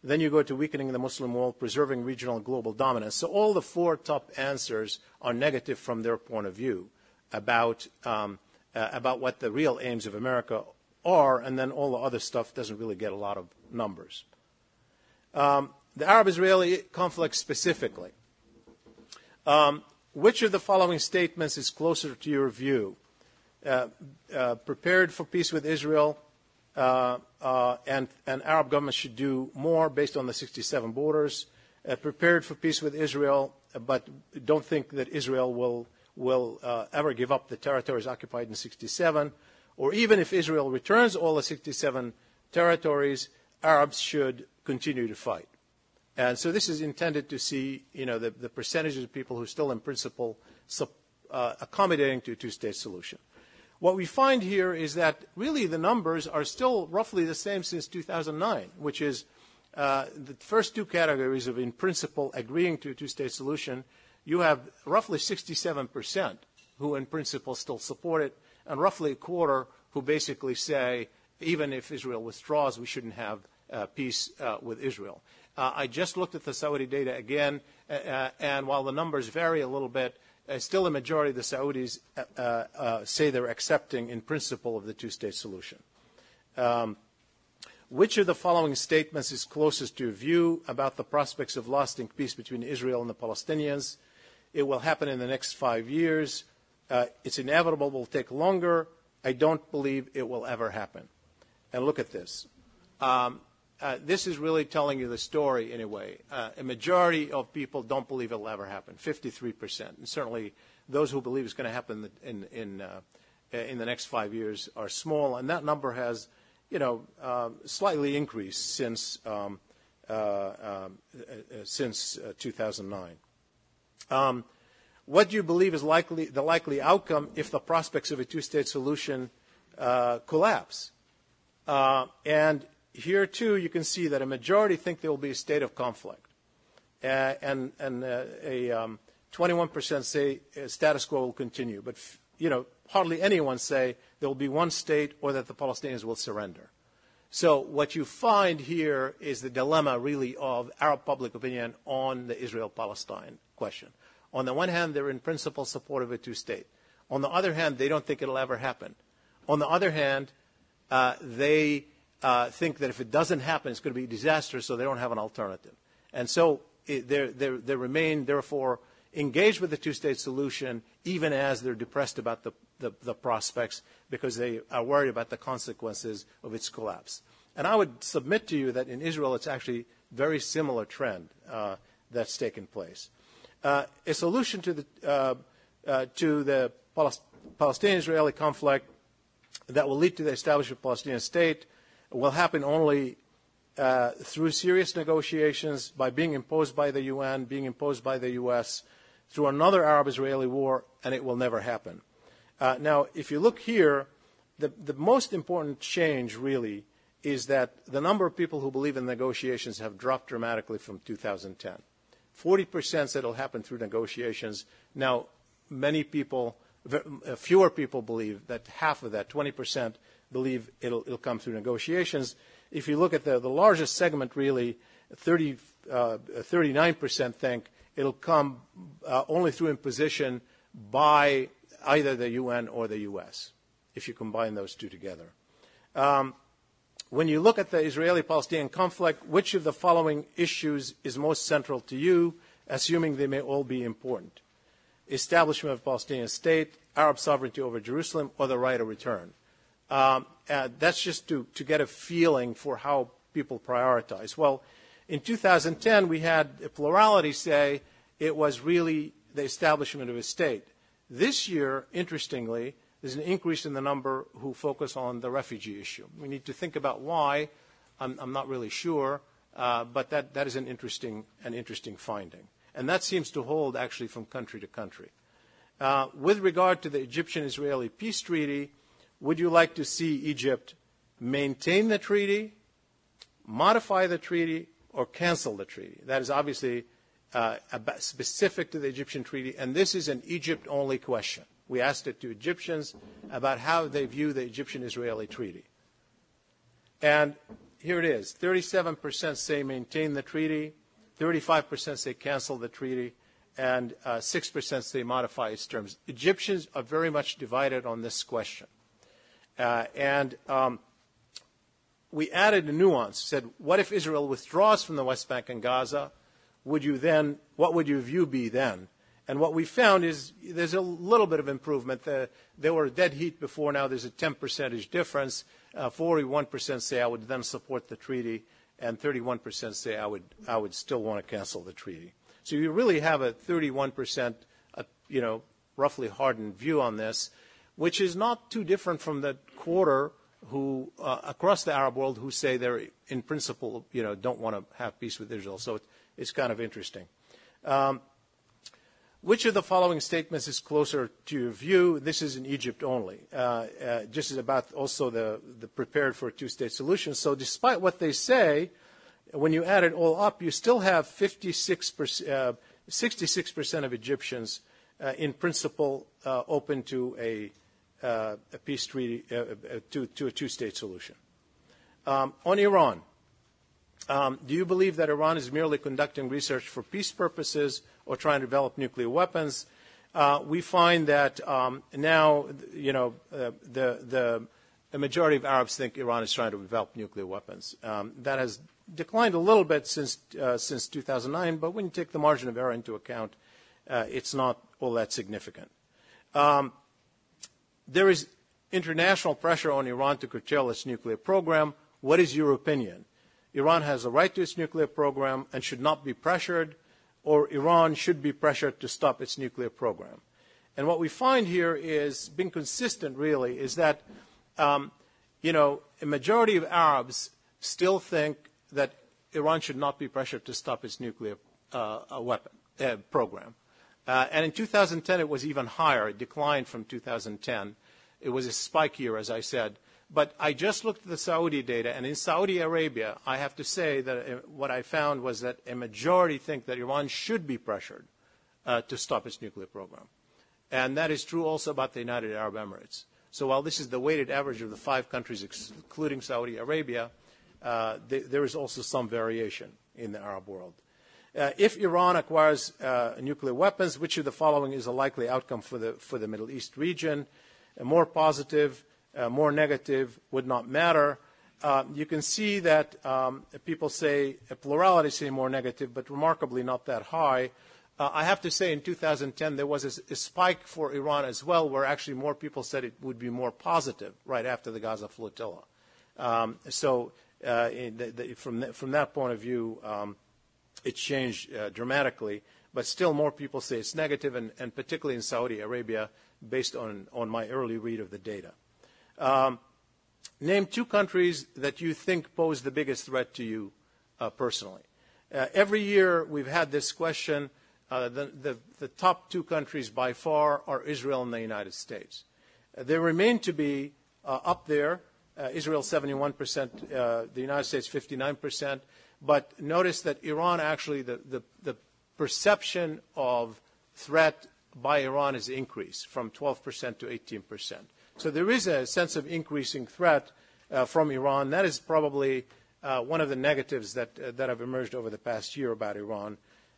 Then you go to weakening the Muslim world, preserving regional and global dominance. So all the four top answers are negative from their point of view about what the real aims of America are, and then all the other stuff doesn't really get a lot of numbers. The Arab-Israeli conflict specifically. Which of the following statements is closer to your view? Prepared for peace with Israel, and Arab governments should do more based on the 67 borders. Prepared for peace with Israel, but don't think that Israel will ever give up the territories occupied in 67. Or even if Israel returns all the 67 territories, Arabs should continue to fight. And so this is intended to see, the percentages of people who still in principle accommodating to a two-state solution. What we find here is that really the numbers are still roughly the same since 2009, which is the first two categories of in principle agreeing to a two-state solution. You have roughly 67% who in principle still support it, and roughly a quarter who basically say, even if Israel withdraws, we shouldn't have peace with Israel. I just looked at the Saudi data again, and while the numbers vary a little bit, still a majority of the Saudis say they're accepting in principle of the two-state solution. Which of the following statements is closest to your view about the prospects of lasting peace between Israel and the Palestinians? It will happen in the next 5 years. It's inevitable, it will take longer. I don't believe it will ever happen. And look at this. This is really telling you the story in a way. A majority of people don't believe it will ever happen, 53%. And certainly those who believe it's going to happen in the next 5 years are small. And that number has, slightly increased since 2009. What do you believe is the likely outcome if the prospects of a two-state solution collapse? And here, too, you can see that a majority think there will be a state of conflict. And 21% say status quo will continue. But, hardly anyone say there will be one state or that the Palestinians will surrender. So what you find here is the dilemma, really, of Arab public opinion on the Israel-Palestine question. On the one hand, they're in principle supportive of a two-state. On the other hand, they don't think it'll ever happen. On the other hand, they think that if it doesn't happen, it's going to be a disaster, so they don't have an alternative. And so they remain, therefore, engaged with the two-state solution, even as they're depressed about the prospects, because they are worried about the consequences of its collapse. And I would submit to you that in Israel, it's actually a very similar trend that's taken place. A solution to the Palestinian-Israeli conflict that will lead to the establishment of a Palestinian state will happen only through serious negotiations, by being imposed by the UN, being imposed by the U.S., through another Arab-Israeli war, and it will never happen. Now, if you look here, the most important change, really, is that the number of people who believe in negotiations have dropped dramatically from 2010. 40% said it will happen through negotiations. Now, fewer people believe that half of that, 20%, believe it'll come through negotiations. If you look at the largest segment, really, 39% think it'll come only through imposition by either the UN or the U.S., if you combine those two together. When you look at the Israeli-Palestinian conflict, which of the following issues is most central to you, assuming they may all be important? Establishment of a Palestinian state, Arab sovereignty over Jerusalem, or the right of return? That's just to get a feeling for how people prioritize. Well, in 2010, we had a plurality say it was really the establishment of a state. This year, interestingly, there's an increase in the number who focus on the refugee issue. We need to think about why. I'm not really sure, but that is an interesting finding. And that seems to hold actually from country to country. With regard to the Egyptian-Israeli peace treaty, would you like to see Egypt maintain the treaty, modify the treaty, or cancel the treaty? That is obviously specific to the Egyptian treaty, and this is an Egypt-only question. We asked it to Egyptians about how they view the Egyptian-Israeli treaty. And here it is. 37% say maintain the treaty, 35% say cancel the treaty, and 6% say modify its terms. Egyptians are very much divided on this question. We added a nuance, said, what if Israel withdraws from the West Bank and Gaza? What would your view be then? And what we found is there's a little bit of improvement. They were dead heat before, now there's a 10% difference. 41% say I would then support the treaty, and 31% say I would still want to cancel the treaty. So you really have a 31%, roughly hardened view on this, which is not too different from the quarter who, across the Arab world, who say they're, in principle, don't want to have peace with Israel. So it's kind of interesting. Which of the following statements is closer to your view? This is in Egypt only. Just as about also the prepared for a two-state solution. So despite what they say, when you add it all up, you still have 66% of Egyptians, in principle, open to a peace treaty, to a two-state solution. On Iran, do you believe that Iran is merely conducting research for peace purposes or trying to develop nuclear weapons? We find that now, the majority of Arabs think Iran is trying to develop nuclear weapons. That has declined a little bit since 2009, but when you take the margin of error into account, it's not all that significant. There is international pressure on Iran to curtail its nuclear program. What is your opinion? Iran has a right to its nuclear program and should not be pressured, or Iran should be pressured to stop its nuclear program. And what we find here is, being consistent really, is that a majority of Arabs still think that Iran should not be pressured to stop its nuclear program. And in 2010 it was even higher. It declined from 2010. It was a spike year, as I said. But I just looked at the Saudi data, and in Saudi Arabia, I have to say that what I found was that a majority think that Iran should be pressured to stop its nuclear program. And that is true also about the United Arab Emirates. So while this is the weighted average of the 5 countries, including Saudi Arabia, there is also some variation in the Arab world. If Iran acquires nuclear weapons, which of the following is a likely outcome for the Middle East region? More positive, more negative, would not matter. You can see that people say, a plurality say more negative, but remarkably not that high. I have to say in 2010 there was a spike for Iran as well, where actually more people said it would be more positive right after the Gaza flotilla. From that point of view, it changed dramatically, but still more people say it's negative, and particularly in Saudi Arabia, based on my early read of the data. Name 2 countries that you think pose the biggest threat to you personally. Every year we've had this question. The top 2 countries by far are Israel and the United States. They remain to be up there. Israel 71%, the United States 59%. But notice that Iran actually, the perception of threat by Iran has increased from 12% to 18%. So there is a sense of increasing threat from Iran. That is probably one of the negatives that have emerged over the past year about Iran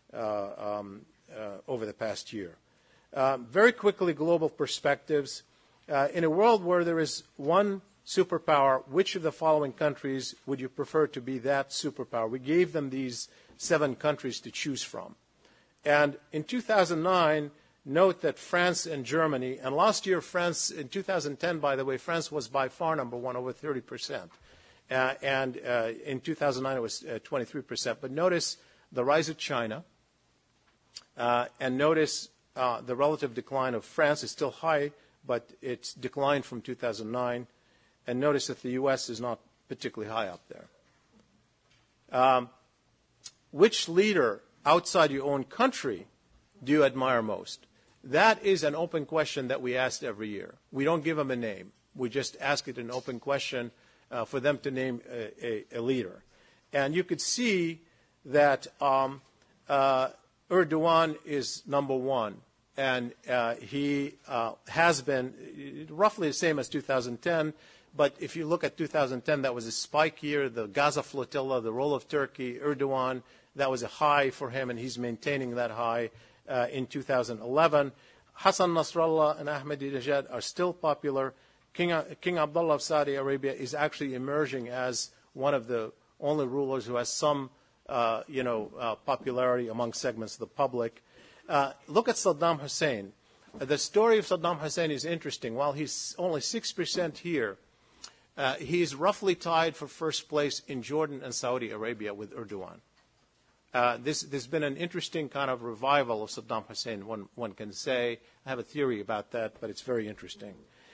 over the past year. Very quickly, global perspectives. In a world where there is one superpower, which of the following countries would you prefer to be that superpower? We gave them these 7 countries to choose from. And in 2009, note that France and Germany, and last year France, in 2010, by the way, France was by far number 1, over 30%. And in 2009 it was 23%. But notice the rise of China, and notice the relative decline of France is still high, but it's declined from 2009. And notice that the U.S. is not particularly high up there. Which leader outside your own country do you admire most? That is an open question that we asked every year. We don't give them a name. We just ask it an open question for them to name a leader. And you could see that Erdogan is number 1 and he has been roughly the same as 2010. But if you look at 2010, that was a spike year. The Gaza flotilla, the role of Turkey, Erdogan, that was a high for him, and he's maintaining that high in 2011. Hassan Nasrallah and Ahmadinejad are still popular. King Abdullah of Saudi Arabia is actually emerging as one of the only rulers who has some popularity among segments of the public. Look at Saddam Hussein. The story of Saddam Hussein is interesting. While he's only 6% here, he's roughly tied for first place in Jordan and Saudi Arabia with Erdogan. There's been an interesting kind of revival of Saddam Hussein, one can say. I have a theory about that, but it's very interesting.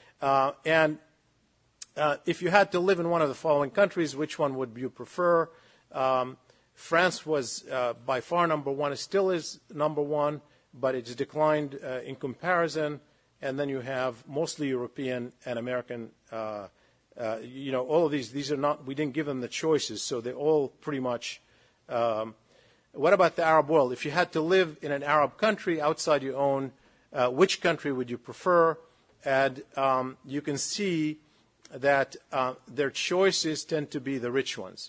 If you had to live in one of the following countries, which one would you prefer? France was by far number one. It still is number one, but it's declined in comparison. And then you have mostly European and American. All of these are not. We didn't give them the choices, so they're all pretty much. What about the Arab world? If you had to live in an Arab country outside your own, which country would you prefer? And you can see that their choices tend to be the rich ones.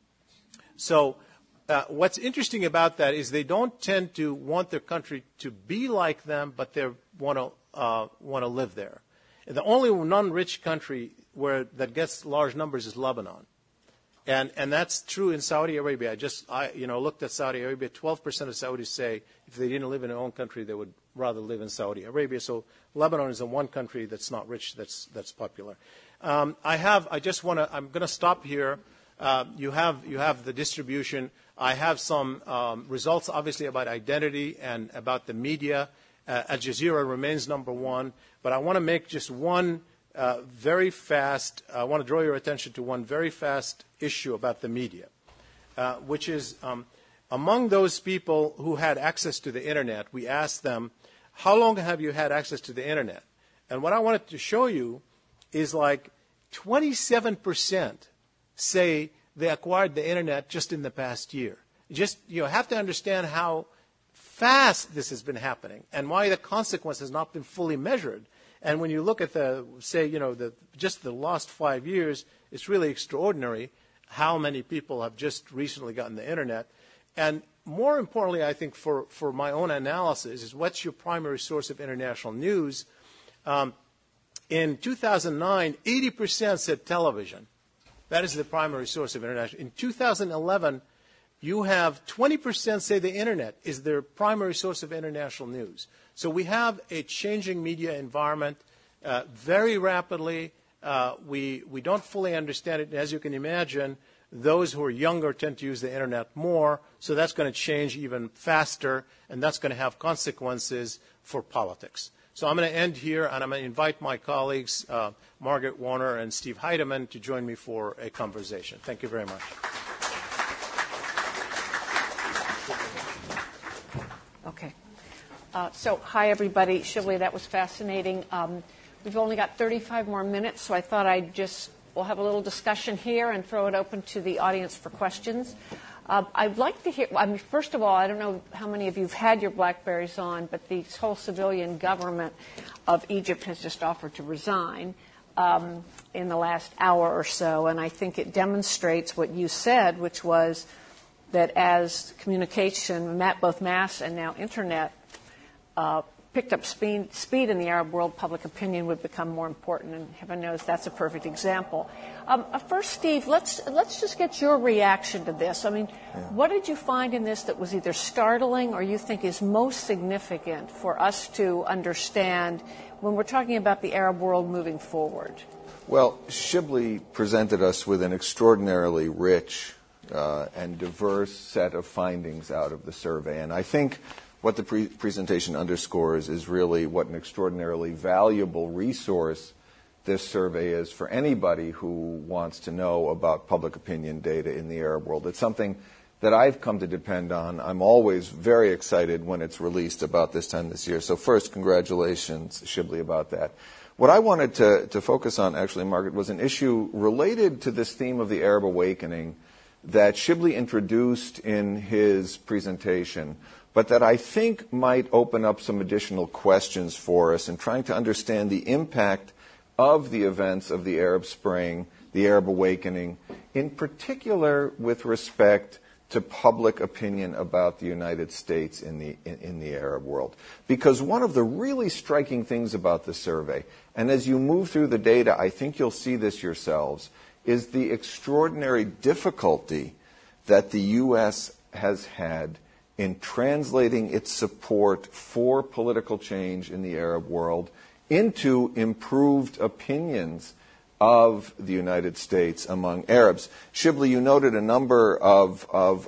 So what's interesting about that is they don't tend to want their country to be like them, but they want to live there. And the only non-rich country that gets large numbers is Lebanon. And that's true in Saudi Arabia. I looked at Saudi Arabia. 12% of Saudis say if they didn't live in their own country, they would rather live in Saudi Arabia. So Lebanon is the one country that's not rich that's popular. I'm going to stop here. You have the distribution. I have some results, obviously, about identity and about the media. Al Jazeera remains number one. But I want to make just one very fast. I want to draw your attention to one very fast issue about the media, which is among those people who had access to the internet, we asked them, how long have you had access to the internet? And what I wanted to show you is like 27% say they acquired the internet just in the past year. You have to understand how fast this has been happening and why the consequence has not been fully measured. And when you look at just the last 5 years, it's really extraordinary how many people have just recently gotten the internet. And more importantly, I think for my own analysis is what's your primary source of international news? In 2009, 80% said television. That is the primary source of international. In 2011, you have 20% say the internet is their primary source of international news. So we have a changing media environment very rapidly. We don't fully understand it. And as you can imagine, those who are younger tend to use the internet more. So that's going to change even faster, and that's going to have consequences for politics. So I'm going to end here, and I'm going to invite my colleagues, Margaret Warner and Steve Heidemann, to join me for a conversation. Thank you very much. Okay. So, hi, everybody. Shibli, that was fascinating. We've only got 35 more minutes, so I thought we'll have a little discussion here and throw it open to the audience for questions. I'd like to hear, first of all, I don't know how many of you have had your BlackBerries on, but the whole civilian government of Egypt has just offered to resign in the last hour or so, and I think it demonstrates what you said, which was that as communication, both mass and now internet, picked up speed in the Arab world, public opinion would become more important, and heaven knows that's a perfect example. First, Steve, let's just get your reaction to this. What did you find in this that was either startling or you think is most significant for us to understand when we're talking about the Arab world moving forward? Well, Shibli presented us with an extraordinarily rich and diverse set of findings out of the survey, and I think what the presentation underscores is really what an extraordinarily valuable resource this survey is for anybody who wants to know about public opinion data in the Arab world. It's something that I've come to depend on. I'm always very excited when it's released about this time this year. So first, congratulations, Shibli, about that. What I wanted to focus on, actually, Margaret, was an issue related to this theme of the Arab awakening that Shibli introduced in his presentation, but that I think might open up some additional questions for us in trying to understand the impact of the events of the Arab Spring, the Arab Awakening, in particular with respect to public opinion about the United States in the Arab world. Because one of the really striking things about the survey, and as you move through the data, I think you'll see this yourselves, is the extraordinary difficulty that the U.S. has had in translating its support for political change in the Arab world into improved opinions of the United States among Arabs. Shibli, you noted a number of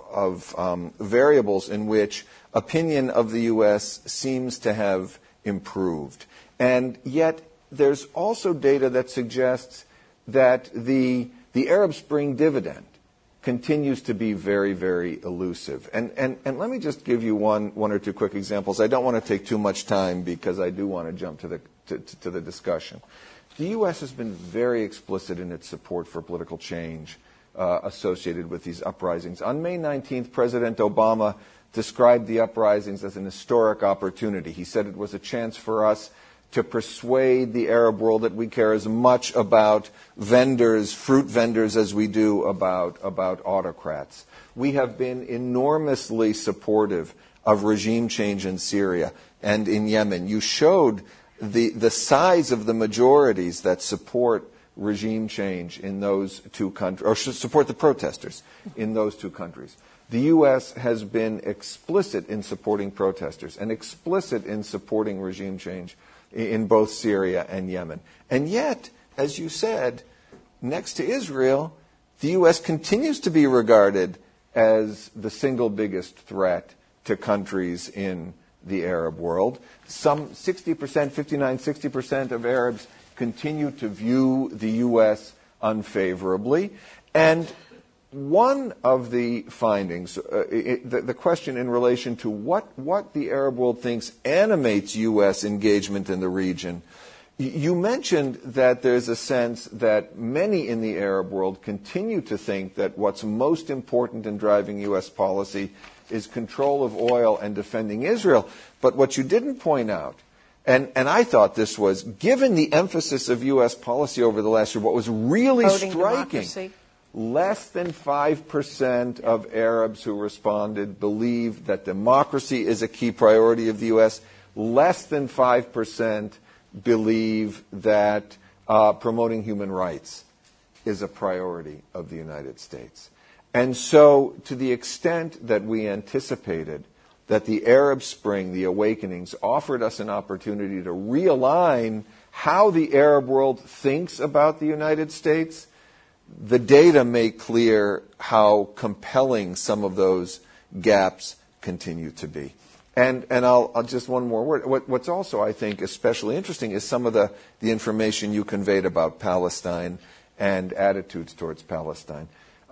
variables in which opinion of the U.S. seems to have improved. And yet there's also data that suggests that the Arab Spring dividend continues to be very, very elusive. And let me just give you one or two quick examples. I don't want to take too much time because I do want to jump to the discussion. The U.S. has been very explicit in its support for political change associated with these uprisings. On May 19th, President Obama described the uprisings as an historic opportunity. He said it was a chance for us to persuade the Arab world that we care as much about vendors, fruit vendors, as we do about autocrats. We have been enormously supportive of regime change in Syria and in Yemen. You showed the size of the majorities that support regime change in those two countries, or should support the protesters in those two countries. The U.S. has been explicit in supporting protesters and explicit in supporting regime change in both Syria and Yemen. And yet, as you said, next to Israel, the U.S. continues to be regarded as the single biggest threat to countries in the Arab world. Some 60% of Arabs continue to view the U.S. unfavorably. And one of the findings, the question in relation to what the Arab world thinks animates U.S. engagement in the region, you mentioned that there's a sense that many in the Arab world continue to think that what's most important in driving U.S. policy is control of oil and defending Israel. But what you didn't point out, and I thought this was, given the emphasis of U.S. policy over the last year, what was really striking, less than 5% of Arabs who responded believe that democracy is a key priority of the U.S. Less than 5% believe that promoting human rights is a priority of the United States. And so, to the extent that we anticipated that the Arab Spring, the awakenings, offered us an opportunity to realign how the Arab world thinks about the United States, the data make clear how compelling some of those gaps continue to be. And I'll just one more word. What's also, I think, especially interesting is some of the information you conveyed about Palestine and attitudes towards Palestine.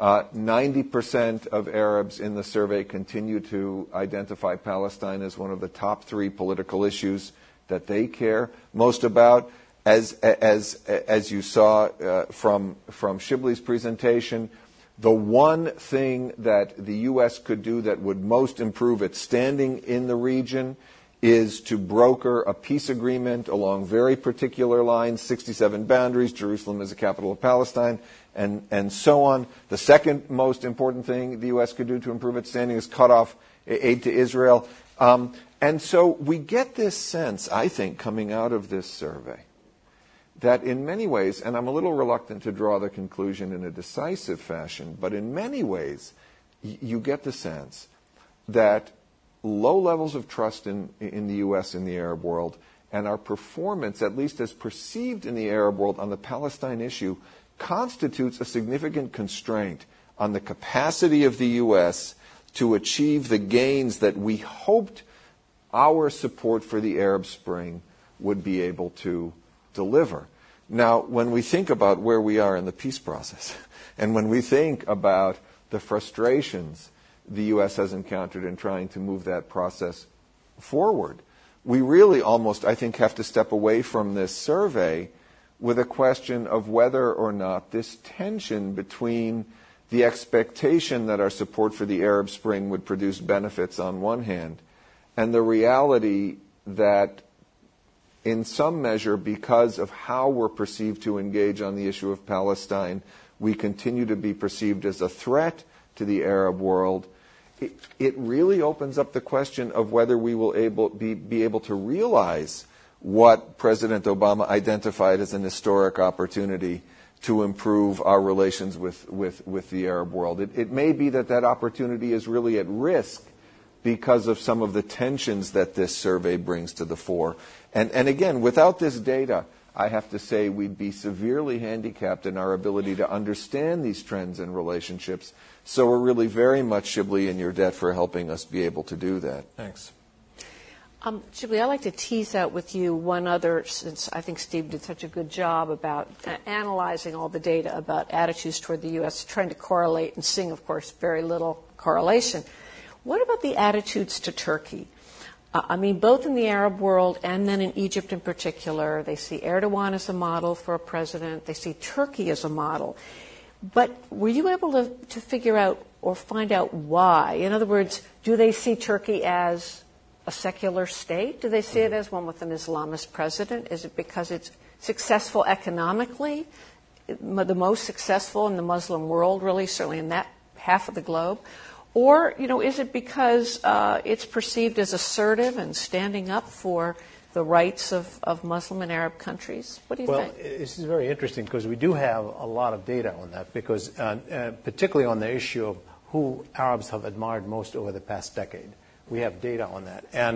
90% of Arabs in the survey continue to identify Palestine as one of the top 3 political issues that they care most about. As you saw from Shibli's presentation, the one thing that the U.S. could do that would most improve its standing in the region is to broker a peace agreement along very particular lines, 67 boundaries, Jerusalem is the capital of Palestine, and so on. The second most important thing the U.S. could do to improve its standing is cut off aid to Israel. And so we get this sense, I think, coming out of this survey, that in many ways, and I'm a little reluctant to draw the conclusion in a decisive fashion, but in many ways, you get the sense that low levels of trust in the U.S. in the Arab world, and our performance, at least as perceived in the Arab world on the Palestine issue, constitutes a significant constraint on the capacity of the U.S. to achieve the gains that we hoped our support for the Arab Spring would be able to deliver. Now, when we think about where we are in the peace process, and when we think about the frustrations the U.S. has encountered in trying to move that process forward, we really almost, I think, have to step away from this survey with a question of whether or not this tension between the expectation that our support for the Arab Spring would produce benefits on one hand and the reality that in some measure, because of how we're perceived to engage on the issue of Palestine, we continue to be perceived as a threat to the Arab world. It really opens up the question of whether we will be able to realize what President Obama identified as an historic opportunity to improve our relations with the Arab world. It may be that opportunity is really at risk because of some of the tensions that this survey brings to the fore. And again, without this data, I have to say we'd be severely handicapped in our ability to understand these trends and relationships. So we're really very much, Shibli, in your debt for helping us be able to do that. Thanks. Shibli, I'd like to tease out with you one other, since I think Steve did such a good job about analyzing all the data about attitudes toward the U.S., trying to correlate and seeing, of course, very little correlation. What about the attitudes to Turkey? I mean, both in the Arab world and then in Egypt in particular, they see Erdogan as a model for a president. They see Turkey as a model. But were you able to figure out or find out why? In other words, do they see Turkey as a secular state? Do they see it as one with an Islamist president? Is it because it's successful economically, the most successful in the Muslim world, really, certainly in that half of the globe? Or, is it because it's perceived as assertive and standing up for the rights of Muslim and Arab countries? What do you think? Well, this is very interesting because we do have a lot of data on that, because particularly on the issue of who Arabs have admired most over the past decade. We have data on that. And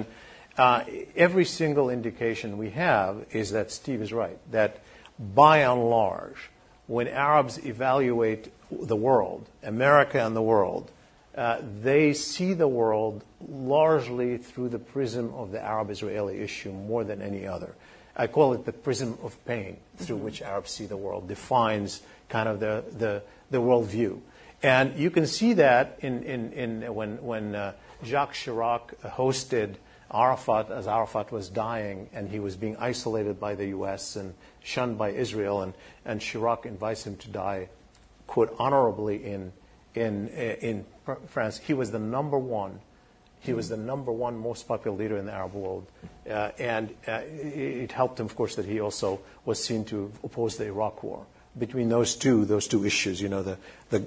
every single indication we have is that Steve is right, that by and large, when Arabs evaluate the world, America and the world, they see the world largely through the prism of the Arab-Israeli issue more than any other. I call it the prism of pain through which Arabs see the world, defines kind of the worldview. And you can see that when Jacques Chirac hosted Arafat as Arafat was dying and he was being isolated by the U.S. and shunned by Israel, and Chirac invites him to die, quote, honorably in France. He was the number one. He was the number one most popular leader in the Arab world, and it helped him, of course, that he also was seen to oppose the Iraq War. Between those two issues, the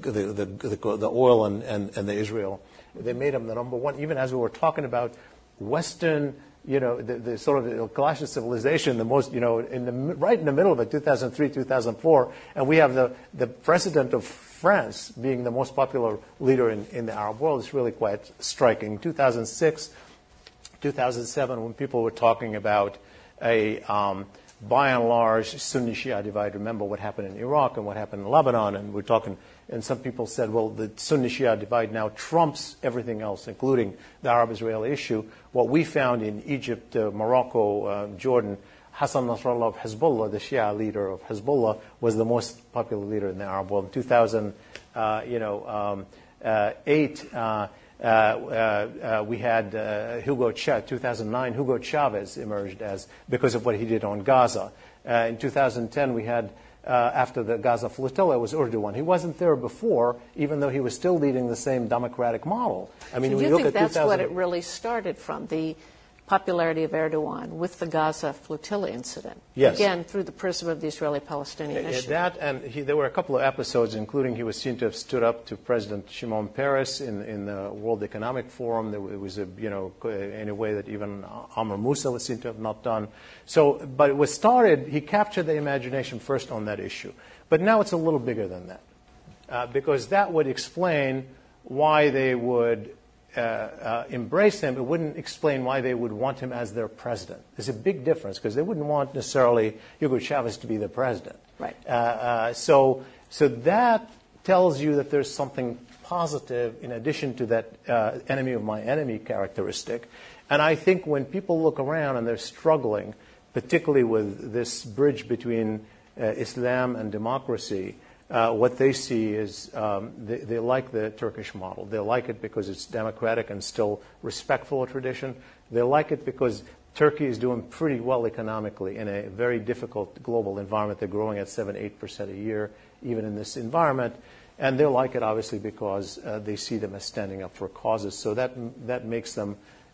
oil and the Israel, they made him the number one. Even as we were talking about Western, the sort of the clash of civilization, the most, right in the middle of it, 2003, 2004, and we have the president of France being the most popular leader in the Arab world. Is really quite striking. 2006, 2007, when people were talking about a by and large Sunni Shia divide. Remember what happened in Iraq and what happened in Lebanon, and we're talking. And some people said, well, the Sunni Shia divide now trumps everything else, including the Arab-Israeli issue. What we found in Egypt, Morocco, Jordan, Hassan Nasrallah of Hezbollah, the Shia leader of Hezbollah, was the most popular leader in the Arab world. In 2008, we had Hugo Chavez. 2009, Hugo Chavez emerged because of what he did on Gaza. In 2010, we had, after the Gaza flotilla, was Erdogan. He wasn't there before, even though he was still leading the same democratic model. I mean, so when you you look think at that's what it really started from, the popularity of Erdogan with the Gaza flotilla incident? Yes. Again, through the prism of the Israeli-Palestinian issue. That, and there were a couple of episodes, including he was seen to have stood up to President Shimon Peres in the World Economic Forum. It was in a way that even Amr Moussa was seen to have not done. So, but it was started, he captured the imagination first on that issue. But now it's a little bigger than that, because that would explain why they would embrace him. It wouldn't explain why they would want him as their president. There's a big difference, because they wouldn't want necessarily Hugo Chavez to be the president. Right. So that tells you that there's something positive in addition to that enemy of my enemy characteristic. And I think when people look around and they're struggling, particularly with this bridge between Islam and democracy, what they see is they like the Turkish model. They like it because it's democratic and still respectful of tradition. They like it because Turkey is doing pretty well economically in a very difficult global environment. They're growing at 7-8% a year, even in this environment. And they like it, obviously, because they see them as standing up for causes. So that makes them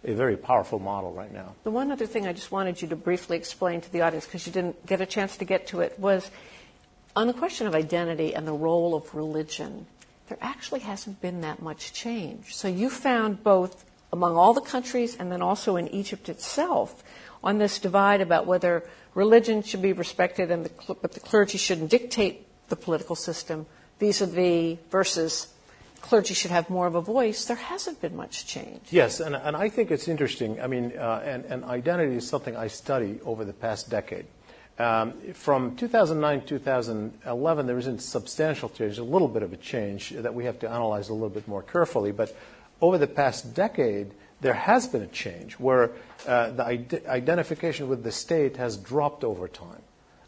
a very powerful model right now. The one other thing I just wanted you to briefly explain to the audience, because you didn't get a chance to get to it, was on the question of identity and the role of religion, there actually hasn't been that much change. So you found both among all the countries and then also in Egypt itself on this divide about whether religion should be respected and but the clergy shouldn't dictate the political system vis-a-vis versus clergy should have more of a voice. There hasn't been much change. Yes, and I think it's interesting. I mean, and identity is something I study over the past decade. From 2009 to 2011, there isn't substantial change, a little bit of a change that we have to analyze a little bit more carefully. But over the past decade, there has been a change where the identification with the state has dropped over time.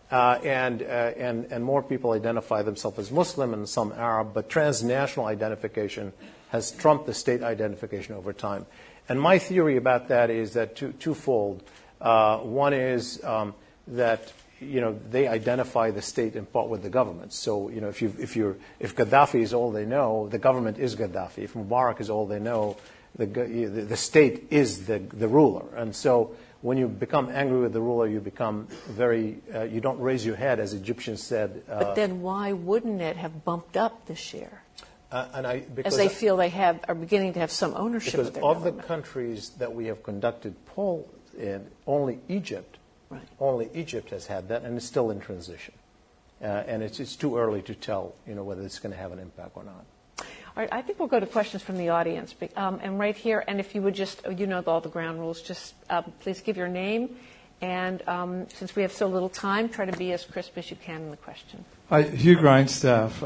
And more people identify themselves as Muslim and some Arab, but transnational identification has trumped the state identification over time. And my theory about that is that twofold. One is that they identify the state in part with the government. So if Gaddafi is all they know, the government is Gaddafi. If Mubarak is all they know, the state is the ruler. And so when you become angry with the ruler, you become you don't raise your head, as Egyptians said. But then why wouldn't it have bumped up this year? Because as they feel they are beginning to have some ownership of their government. Because of government. the countries that we have conducted polls in, only Egypt has had that, and it's still in transition. And it's too early to tell, whether it's going to have an impact or not. All right, I think we'll go to questions from the audience. And right here, and if you would just, all the ground rules, just please give your name. And since we have so little time, try to be as crisp as you can in the question. Hi, Hugh Grindstaff.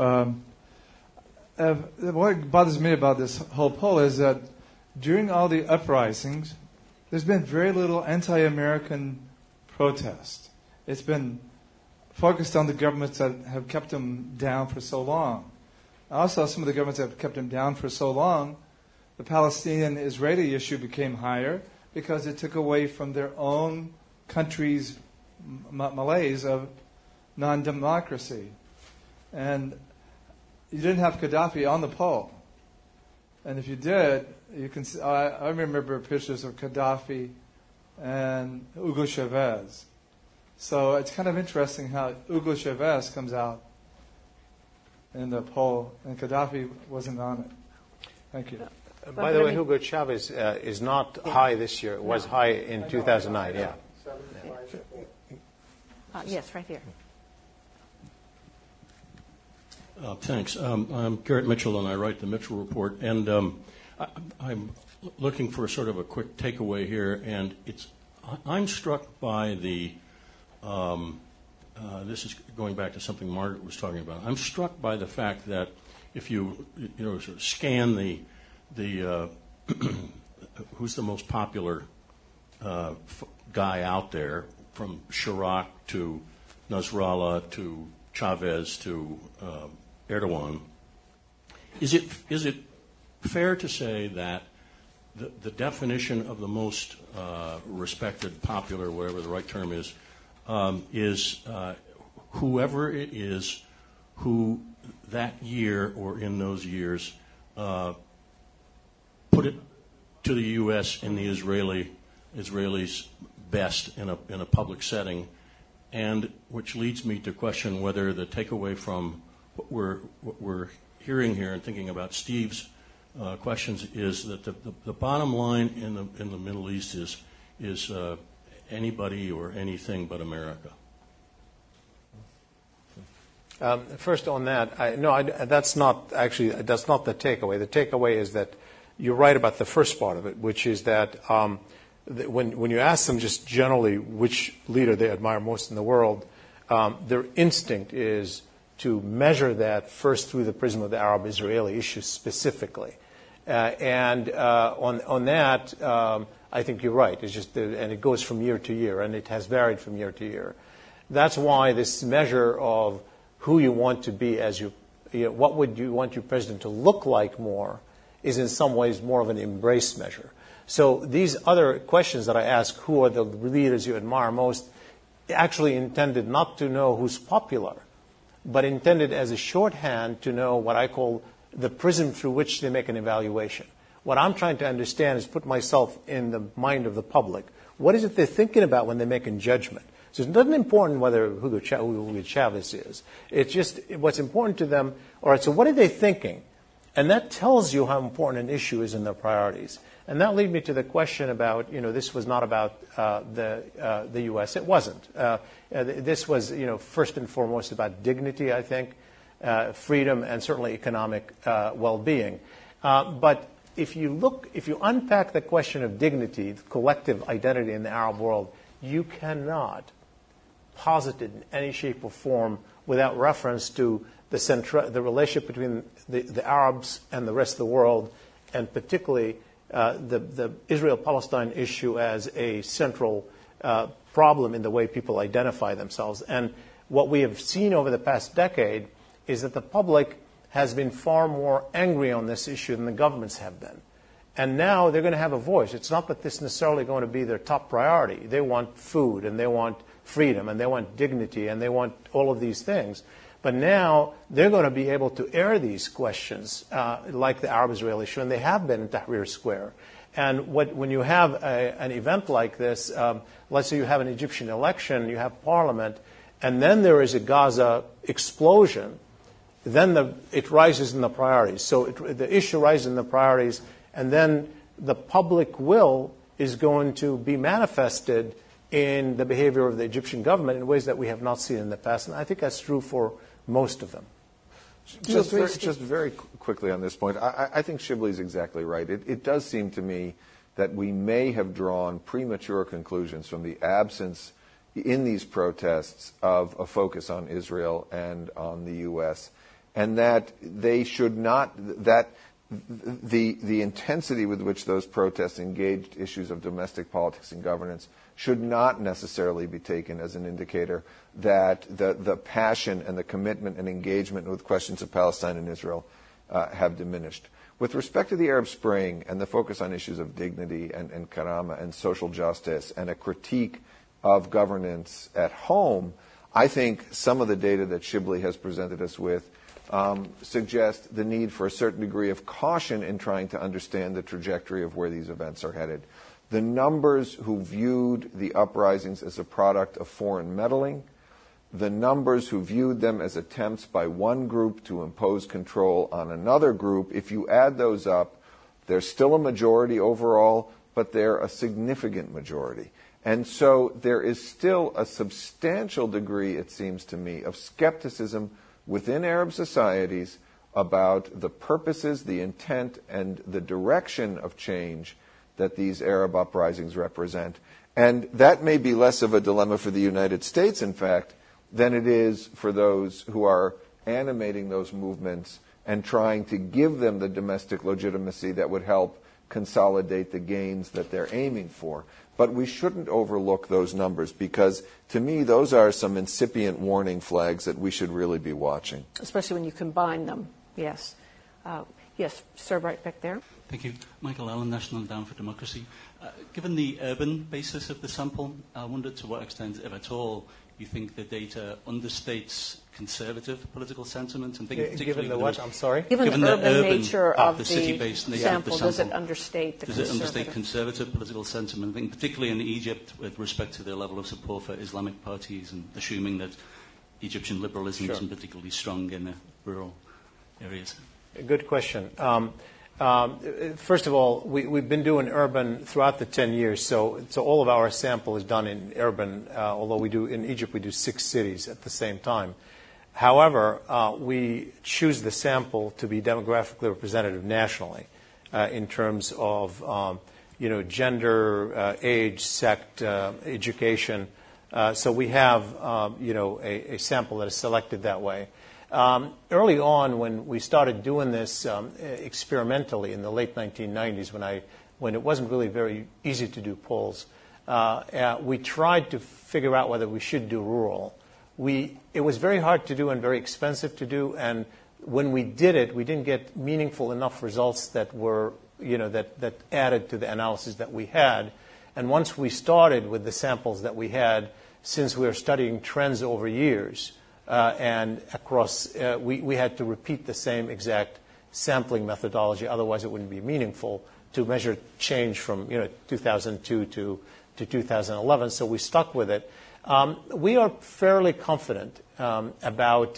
What bothers me about this whole poll is that during all the uprisings, there's been very little anti-American protest. It's been focused on the governments that have kept them down for so long. Also, some of the governments that have kept them down for so long, the Palestinian-Israeli issue became higher because it took away from their own country's malaise of non-democracy. And you didn't have Gaddafi on the poll. And if you did, you can see, I remember pictures of Gaddafi and Hugo Chavez. So it's kind of interesting how Hugo Chavez comes out in the poll, and Gaddafi wasn't on it. Thank you. By the way, Hugo Chavez is not high this year. It was high in 2009, yeah. Yes, right here. Thanks. I'm Garrett Mitchell, and I write the Mitchell Report. And I'm looking for sort of a quick takeaway here, and I'm struck by the this is going back to something Margaret was talking about. I'm struck by the fact that if you sort of scan the who's the most popular guy out there, from Chirac to Nasrallah to Chavez to Erdogan, is it fair to say that the definition of the most respected, popular, whatever the right term is whoever it is who that year or in those years put it to the U.S. and the Israelis best in a public setting, and which leads me to question whether the takeaway from what we're hearing here and thinking about Steve's questions is that the bottom line in the Middle East is anybody or anything but America. First on that, that's not the takeaway. The takeaway is that you're right about the first part of it, which is that when you ask them just generally which leader they admire most in the world, their instinct is to measure that first through the prism of the Arab-Israeli issue specifically. And on that, I think you're right. It's just, and it goes from year to year, and it has varied from year to year. That's why this measure of who you want to be what would you want your president to look like more is in some ways more of an embrace measure. So these other questions that I ask, who are the leaders you admire most, actually intended not to know who's popular, but intended as a shorthand to know what I call the prism through which they make an evaluation. What I'm trying to understand is put myself in the mind of the public. What is it they're thinking about when they're making judgment? So it's not important whether Hugo Chavez is. It's just what's important to them. All right, so what are they thinking? And that tells you how important an issue is in their priorities. And that leads me to the question about, this was not about the U.S. It wasn't. This was, first and foremost about dignity, I think, freedom, and certainly economic well-being. But if you unpack the question of dignity, collective identity in the Arab world, you cannot posit it in any shape or form without reference to the relationship between the Arabs and the rest of the world, and particularly the Israel-Palestine issue as a central problem in the way people identify themselves. And what we have seen over the past decade is that the public has been far more angry on this issue than the governments have been. And now they're going to have a voice. It's not that this is necessarily going to be their top priority. They want food, and they want freedom, and they want dignity, and they want all of these things. But now they're going to be able to air these questions like the Arab-Israeli issue, and they have been in Tahrir Square. And when you have an event like this, let's say you have an Egyptian election, you have parliament, and then there is a Gaza explosion, then it rises in the priorities. So the issue rises in the priorities, and then the public will is going to be manifested in the behavior of the Egyptian government in ways that we have not seen in the past. And I think that's true for most of them. Just very quickly on this point, I think Shibli is exactly right. It does seem to me that we may have drawn premature conclusions from the absence in these protests of a focus on Israel and on the U.S., and that they should not, that the intensity with which those protests engaged issues of domestic politics and governance should not necessarily be taken as an indicator that the passion and the commitment and engagement with questions of Palestine and Israel have diminished. With respect to the Arab Spring and the focus on issues of dignity and karama and social justice and a critique of governance at home, I think some of the data that Shibli has presented us with suggest the need for a certain degree of caution in trying to understand the trajectory of where these events are headed. The numbers who viewed the uprisings as a product of foreign meddling, the numbers who viewed them as attempts by one group to impose control on another group, if you add those up, they're still a majority overall, but they're a significant majority. And so there is still a substantial degree, it seems to me, of skepticism within Arab societies about the purposes, the intent, and the direction of change that these Arab uprisings represent. And that may be less of a dilemma for the United States, in fact, than it is for those who are animating those movements and trying to give them the domestic legitimacy that would help consolidate the gains that they're aiming for. But we shouldn't overlook those numbers because, to me, those are some incipient warning flags that we should really be watching. Especially when you combine them, yes. Yes, sir, right back there. Thank you. Michael Allen, National Endowment for Democracy. Given the urban basis of the sample, I wonder to what extent, if at all, you think the data understates conservative political sentiment, and given the what? I'm sorry. Given the urban nature of the city-based nature sample, of the sample, does it understate conservative political sentiment? I think particularly in Egypt, with respect to their level of support for Islamic parties, and assuming that Egyptian liberalism isn't particularly strong in the rural areas. Good question. First of all, we've been doing urban throughout the 10 years, so all of our sample is done in urban, although in Egypt we do 6 cities at the same time. However, we choose the sample to be demographically representative nationally in terms of gender, age, sect, education. So we have a sample that is selected that way. Early on, when we started doing this experimentally in the late 1990s, when it wasn't really very easy to do polls, we tried to figure out whether we should do rural. It was very hard to do and very expensive to do, and when we did it, we didn't get meaningful enough results that were, that added to the analysis that we had. And once we started with the samples that we had, since we were studying trends over years, and across, we had to repeat the same exact sampling methodology, otherwise it wouldn't be meaningful. measure change from 2002 to 2011. So we stuck with it. We are fairly confident about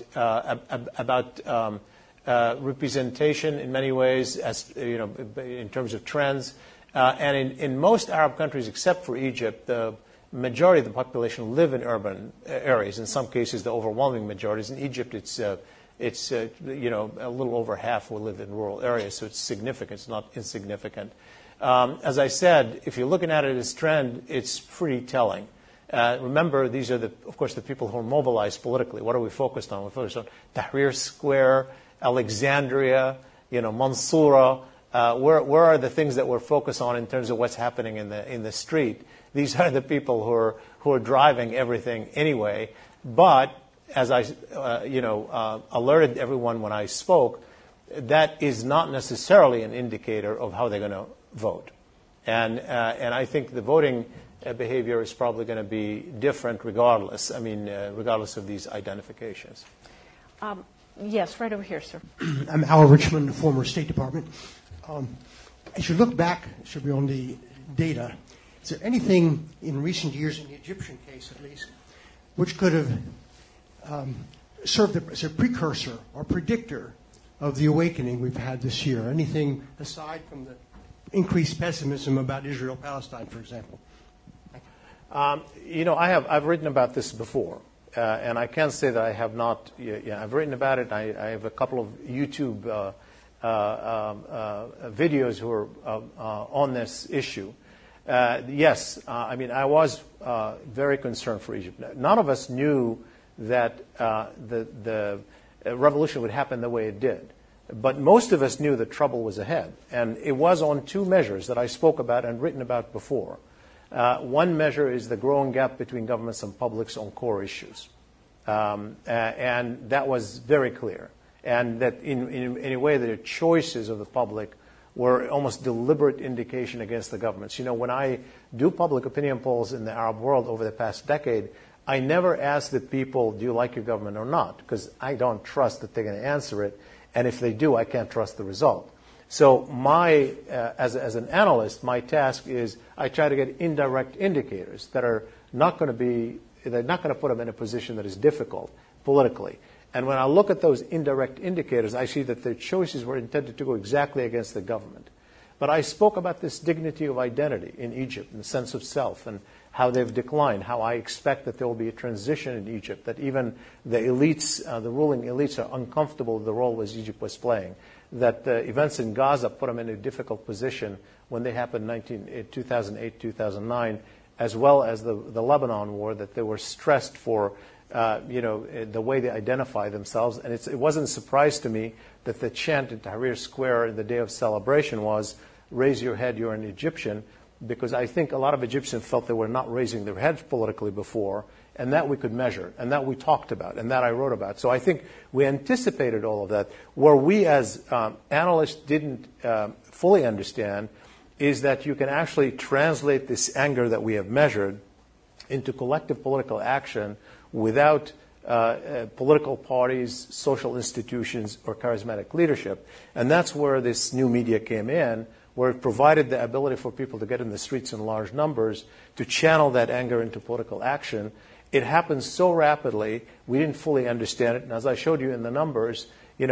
representation in many ways, as in terms of trends. And in most Arab countries, except for Egypt, the majority of the population live in urban areas. In some cases, the overwhelming majorities. In Egypt, it's a little over half will live in rural areas, so it's significant. It's not insignificant. As I said, if you're looking at it as trend, it's pretty telling. Remember, these are, of course, the people who are mobilized politically. What are we focused on? We're focused on Tahrir Square, Alexandria, Mansoura. Where are the things that we're focused on in terms of what's happening in the street? These are the people who are driving everything anyway. But as I alerted everyone when I spoke, that is not necessarily an indicator of how they're going to vote. And I think the voting behavior is probably going to be different regardless. Regardless of these identifications. Yes, right over here, sir. I'm Al Richmond, former State Department. As you look back, should be on the data, is there anything in recent years, in the Egyptian case at least, which could have served as a precursor or predictor of the awakening we've had this year? Anything aside from the increased pessimism about Israel-Palestine, for example? I've written about this before, and I can't say that I have not. I've written about it. I have a couple of YouTube videos who are on this issue. Yes, I was very concerned for Egypt. None of us knew that the revolution would happen the way it did. But most of us knew that trouble was ahead. And it was on two measures that I spoke about and written about before. One measure is the growing gap between governments and publics on core issues. And that was very clear. And that in a way that the choices of the public were almost deliberate indication against the governments. When I do public opinion polls in the Arab world over the past decade, I never ask the people, do you like your government or not? Because I don't trust that they're going to answer it. And if they do, I can't trust the result. So as an analyst, my task is I try to get indirect indicators that are not going to put them in a position that is difficult politically. And when I look at those indirect indicators, I see that their choices were intended to go exactly against the government. But I spoke about this dignity of identity in Egypt, and the sense of self, and how they've declined, how I expect that there will be a transition in Egypt, that even the elites, the ruling elites, are uncomfortable with the role as Egypt was playing, that the events in Gaza put them in a difficult position when they happened in 2008, 2009, as well as the Lebanon war, that they were stressed for the way they identify themselves. And it wasn't a surprise to me that the chant in Tahrir Square in the day of celebration was, raise your head, you're an Egyptian, because I think a lot of Egyptians felt they were not raising their heads politically before, and that we could measure, and that we talked about, and that I wrote about. So I think we anticipated all of that. Where we as analysts didn't fully understand is that you can actually translate this anger that we have measured into collective political action without political parties, social institutions, or charismatic leadership. And that's where this new media came in, where it provided the ability for people to get in the streets in large numbers, to channel that anger into political action. It happened so rapidly, we didn't fully understand it. And as I showed you in the numbers,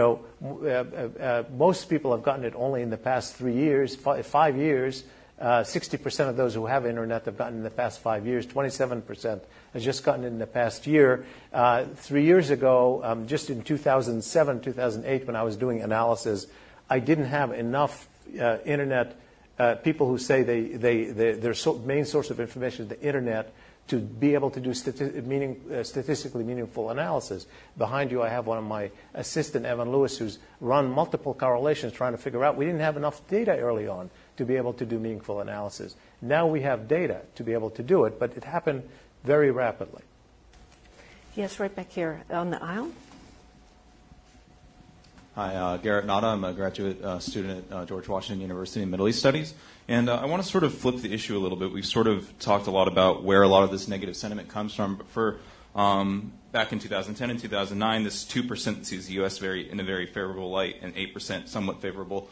most people have gotten it only in the past 3 years, 5 years. 60% of those who have internet have gotten it in the past 5 years. 27% has just gotten it in the past year. 3 years ago, just in 2007, 2008, when I was doing analysis, I didn't have enough internet people who say their main source of information is the internet to be able to do statistically meaningful analysis. Behind you, I have one of my assistant, Evan Lewis, who's run multiple correlations trying to figure out. We didn't have enough data early on to be able to do meaningful analysis. Now we have data to be able to do it, but it happened very rapidly. Yes, right back here on the aisle. Hi, Garrett Nada. I'm a graduate student at George Washington University in Middle East Studies. And I want to sort of flip the issue a little bit. We've sort of talked a lot about where a lot of this negative sentiment comes from. But for back in 2010 and 2009, this 2% sees the U.S. in a very favorable light and 8% somewhat favorable.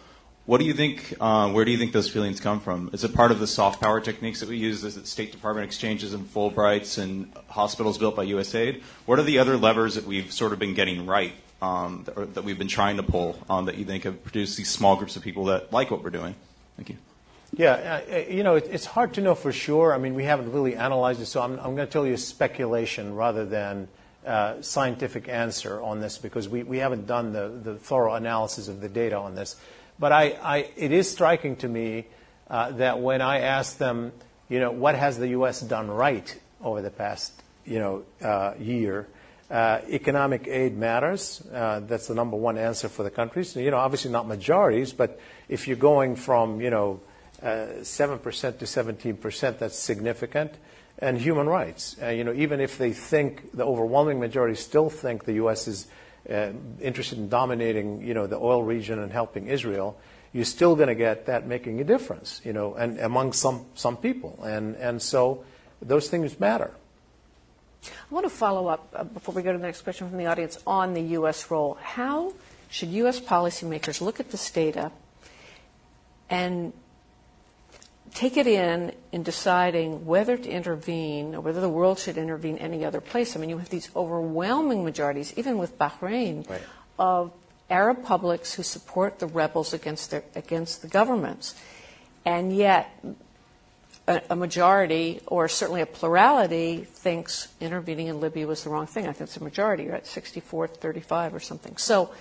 What do you think? Where do you think those feelings come from? Is it part of the soft power techniques that we use? Is it State Department exchanges and Fulbrights and hospitals built by USAID? What are the other levers that we've sort of been getting right, that we've been trying to pull, that you think have produced these small groups of people that like what we're doing? Thank you. Yeah, it's hard to know for sure. I mean, we haven't really analyzed it, so I'm going to tell you speculation rather than scientific answer on this, because we haven't done the thorough analysis of the data on this. But it is striking to me that when I ask them, what has the U.S. done right over the past, year, economic aid matters. That's the number one answer for the countries. Obviously not majorities, but if you're going from, 7% to 17%, that's significant. And human rights. Even if they think, the overwhelming majority still think the U.S. is interested in dominating, the oil region and helping Israel, you're still going to get that making a difference, and among some people. And so those things matter. I want to follow up, before we go to the next question from the audience, on the U.S. role. How should U.S. policymakers look at this data and take it in deciding whether to intervene or whether the world should intervene any other place? I mean, you have these overwhelming majorities, even with Bahrain, right, of Arab publics who support the rebels against the governments. And yet a majority, or certainly a plurality, thinks intervening in Libya was the wrong thing. I think it's a majority, right? 64-35 or something. So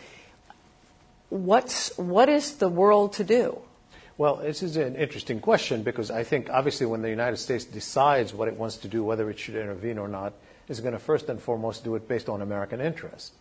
what is the world to do? Well, this is an interesting question, because I think obviously when the United States decides what it wants to do, whether it should intervene or not, it's going to first and foremost do it based on American interests.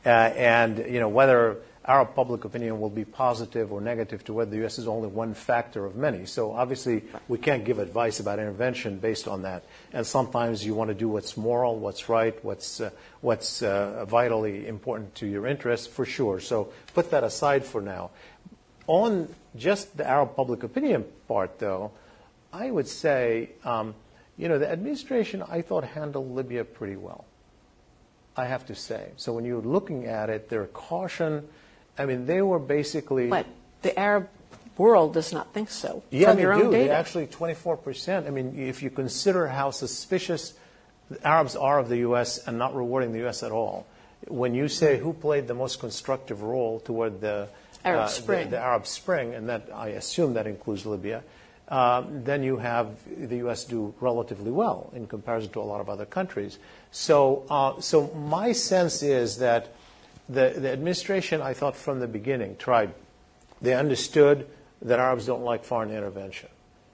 And whether Arab public opinion will be positive or negative to whether the U.S. is only one factor of many. So obviously we can't give advice about intervention based on that. And sometimes you want to do what's moral, what's right, what's vitally important to your interests, for sure. So put that aside for now. On just the Arab public opinion part, though, I would say, the administration, I thought, handled Libya pretty well, I have to say. So when you're looking at it, their caution, I mean, they were basically... But the Arab world does not think so. Yeah, from they your do. own data. They actually 24%. I mean, if you consider how suspicious the Arabs are of the U.S. and not rewarding the U.S. at all, when you say who played the most constructive role toward the Arab Spring. The Arab Spring, and that I assume that includes Libya, then you have the U.S. do relatively well in comparison to a lot of other countries. So my sense is that the administration, I thought from the beginning, tried. They understood that Arabs don't like foreign intervention,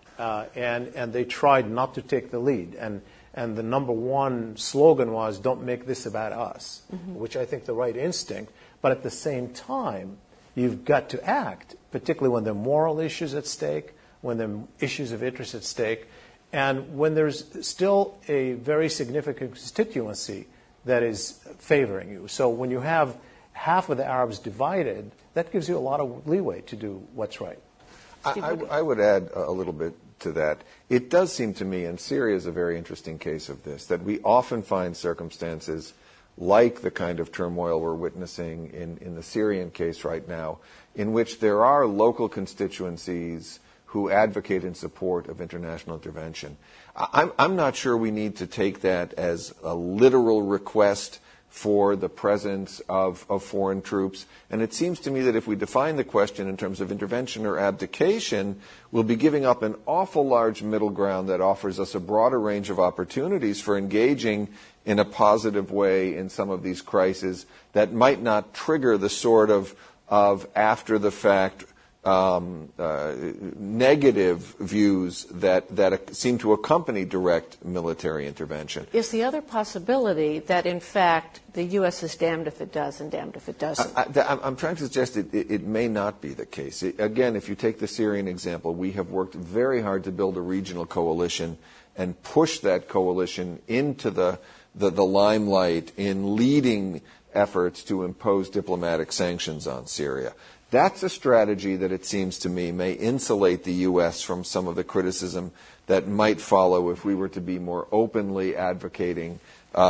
and they tried not to take the lead. And the number one slogan was, "Don't make this about us," which I think the right instinct. But at the same time, you've got to act, particularly when there are moral issues at stake, when there are issues of interest at stake, and when there's still a very significant constituency that is favoring you. So when you have half of the Arabs divided, that gives you a lot of leeway to do what's right. I would add a little bit to that. It does seem to me, and Syria is a very interesting case of this, that we often find circumstances like the kind of turmoil we're witnessing in the Syrian case right now, in which there are local constituencies who advocate in support of international intervention. I'm not sure we need to take that as a literal request for the presence of foreign troops. And it seems to me that if we define the question in terms of intervention or abdication, we'll be giving up an awful large middle ground that offers us a broader range of opportunities for engaging in a positive way in some of these crises that might not trigger the sort of after-the-fact negative views that seem to accompany direct military intervention. Is the other possibility that, in fact, the U.S. is damned if it does and damned if it doesn't? I'm trying to suggest it may not be the case. Again, if you take the Syrian example, we have worked very hard to build a regional coalition and push that coalition into the limelight in leading efforts to impose diplomatic sanctions on Syria. That's a strategy that, it seems to me, may insulate the U.S. from some of the criticism that might follow if we were to be more openly advocating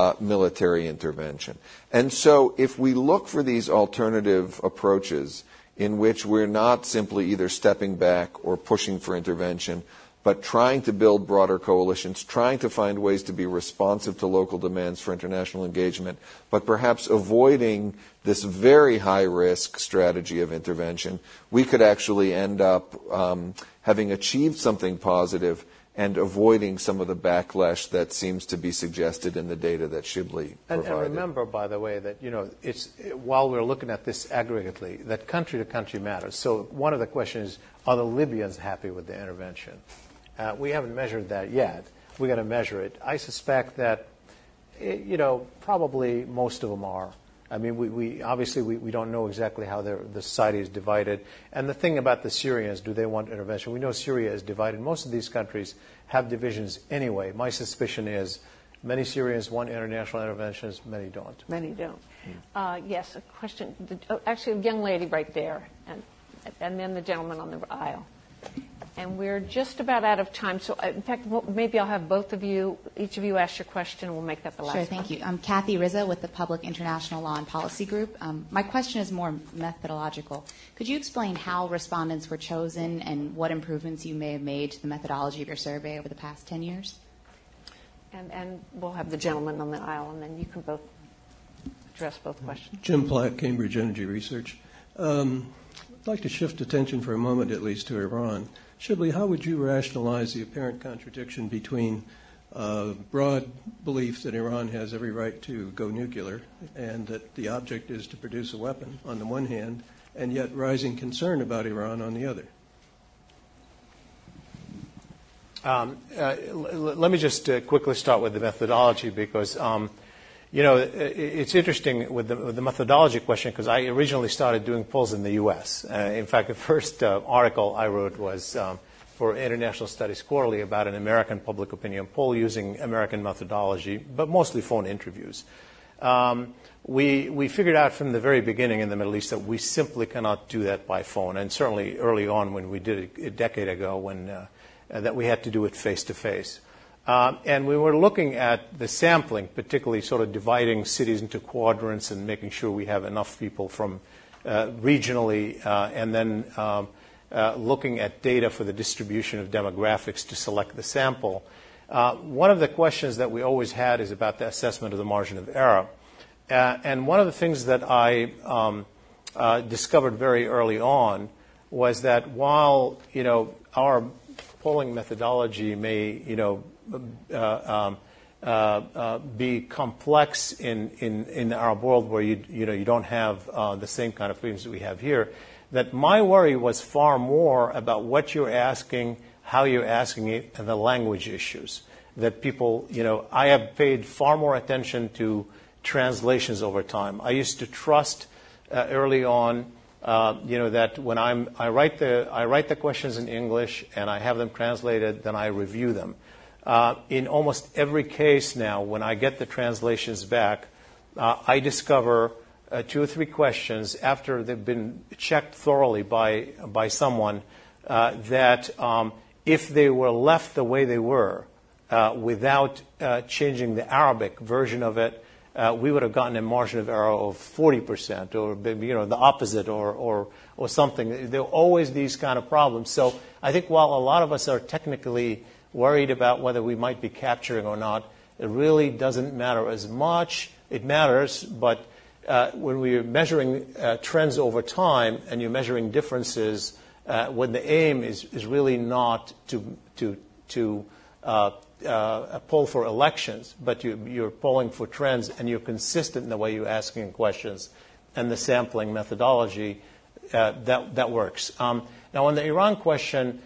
military intervention. And so if we look for these alternative approaches, in which we're not simply either stepping back or pushing for intervention, but trying to build broader coalitions, trying to find ways to be responsive to local demands for international engagement, but perhaps avoiding this very high-risk strategy of intervention, we could actually end up having achieved something positive and avoiding some of the backlash that seems to be suggested in the data that Shibli provided. And remember, by the way, that it's while we're looking at this aggregately, that country to country matters. So one of the questions is, are the Libyans happy with the intervention? We haven't measured that yet. We're going to measure it. I suspect that, probably most of them are. I mean, we obviously don't know exactly how the society is divided. And the thing about the Syrians, do they want intervention? We know Syria is divided. Most of these countries have divisions anyway. My suspicion is many Syrians want international interventions, many don't. Many don't. Yes, a question. Actually, a young lady right there, and then the gentleman on the aisle. And we're just about out of time. So, in fact, maybe I'll have both of you, each of you ask your question, and we'll make that the last one. Sure, thank you. I'm Kathy Rizza with the Public International Law and Policy Group. My question is more methodological. Could you explain how respondents were chosen and what improvements you may have made to the methodology of your survey over the past 10 years? And we'll have the gentleman on the aisle, and then you can both address both questions. Jim Platt, Cambridge Energy Research. I'd like to shift attention for a moment, at least, to Iran. Shibli, how would you rationalize the apparent contradiction between broad belief that Iran has every right to go nuclear and that the object is to produce a weapon on the one hand, and yet rising concern about Iran on the other? Let me just quickly start with the methodology because it's interesting with the methodology question because I originally started doing polls in the U.S. In fact, the first article I wrote was for International Studies Quarterly about an American public opinion poll using American methodology, but mostly phone interviews. We figured out from the very beginning in the Middle East that we simply cannot do that by phone, and certainly early on when we did it a decade ago when that we had to do it face-to-face. And we were looking at the sampling, particularly sort of dividing cities into quadrants and making sure we have enough people from regionally, and then looking at data for the distribution of demographics to select the sample. One of the questions that we always had is about the assessment of the margin of error. And one of the things that I discovered very early on was that while, our polling methodology may, be complex in our world where you don't have the same kind of freedoms that we have here, that my worry was far more about what you're asking, how you're asking it, and the language issues. That people, I have paid far more attention to translations over time. I used to trust early on, that when I write the questions in English and I have them translated, then I review them. In almost every case now, when I get the translations back, I discover 2 or 3 questions after they've been checked thoroughly by someone that if they were left the way they were without changing the Arabic version of it, we would have gotten a margin of error of 40% or the opposite or something. There are always these kind of problems. So I think while a lot of us are technically worried about whether we might be capturing or not, it really doesn't matter as much. It matters, but when we're measuring trends over time and you're measuring differences, when the aim is really not to poll for elections, but you're polling for trends and you're consistent in the way you're asking questions and the sampling methodology, that works. Now, on the Iran question,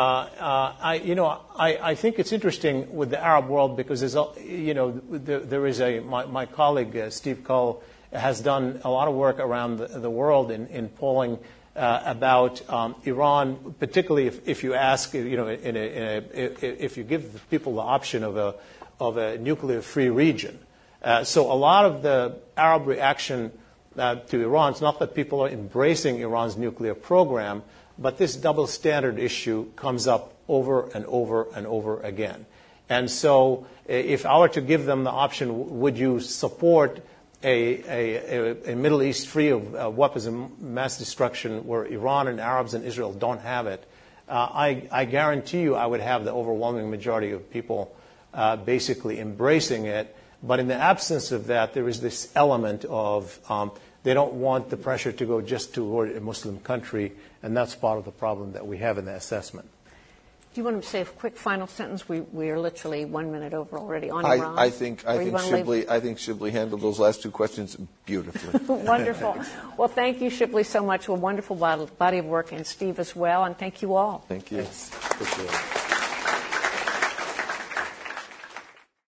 I think it's interesting with the Arab world because there is my colleague Steve Cull has done a lot of work around the world in polling about Iran, particularly if you ask, if you give the people the option of a nuclear-free region. So a lot of the Arab reaction to Iran is not that people are embracing Iran's nuclear program, but this double standard issue comes up over and over and over again. And so if I were to give them the option, would you support a Middle East free of weapons of mass destruction where Iran and Arabs and Israel don't have it, I guarantee you I would have the overwhelming majority of people basically embracing it. But in the absence of that, there is this element of they don't want the pressure to go just toward a Muslim country, and that's part of the problem that we have in the assessment. Do you want to say a quick final sentence? We are literally 1 minute over already on Iran. I think Shibli handled those last two questions beautifully. Wonderful. Well, thank you, Shibli, so much. A wonderful body of work, and Steve as well, and thank you all. Thank you. Thanks. Appreciate it.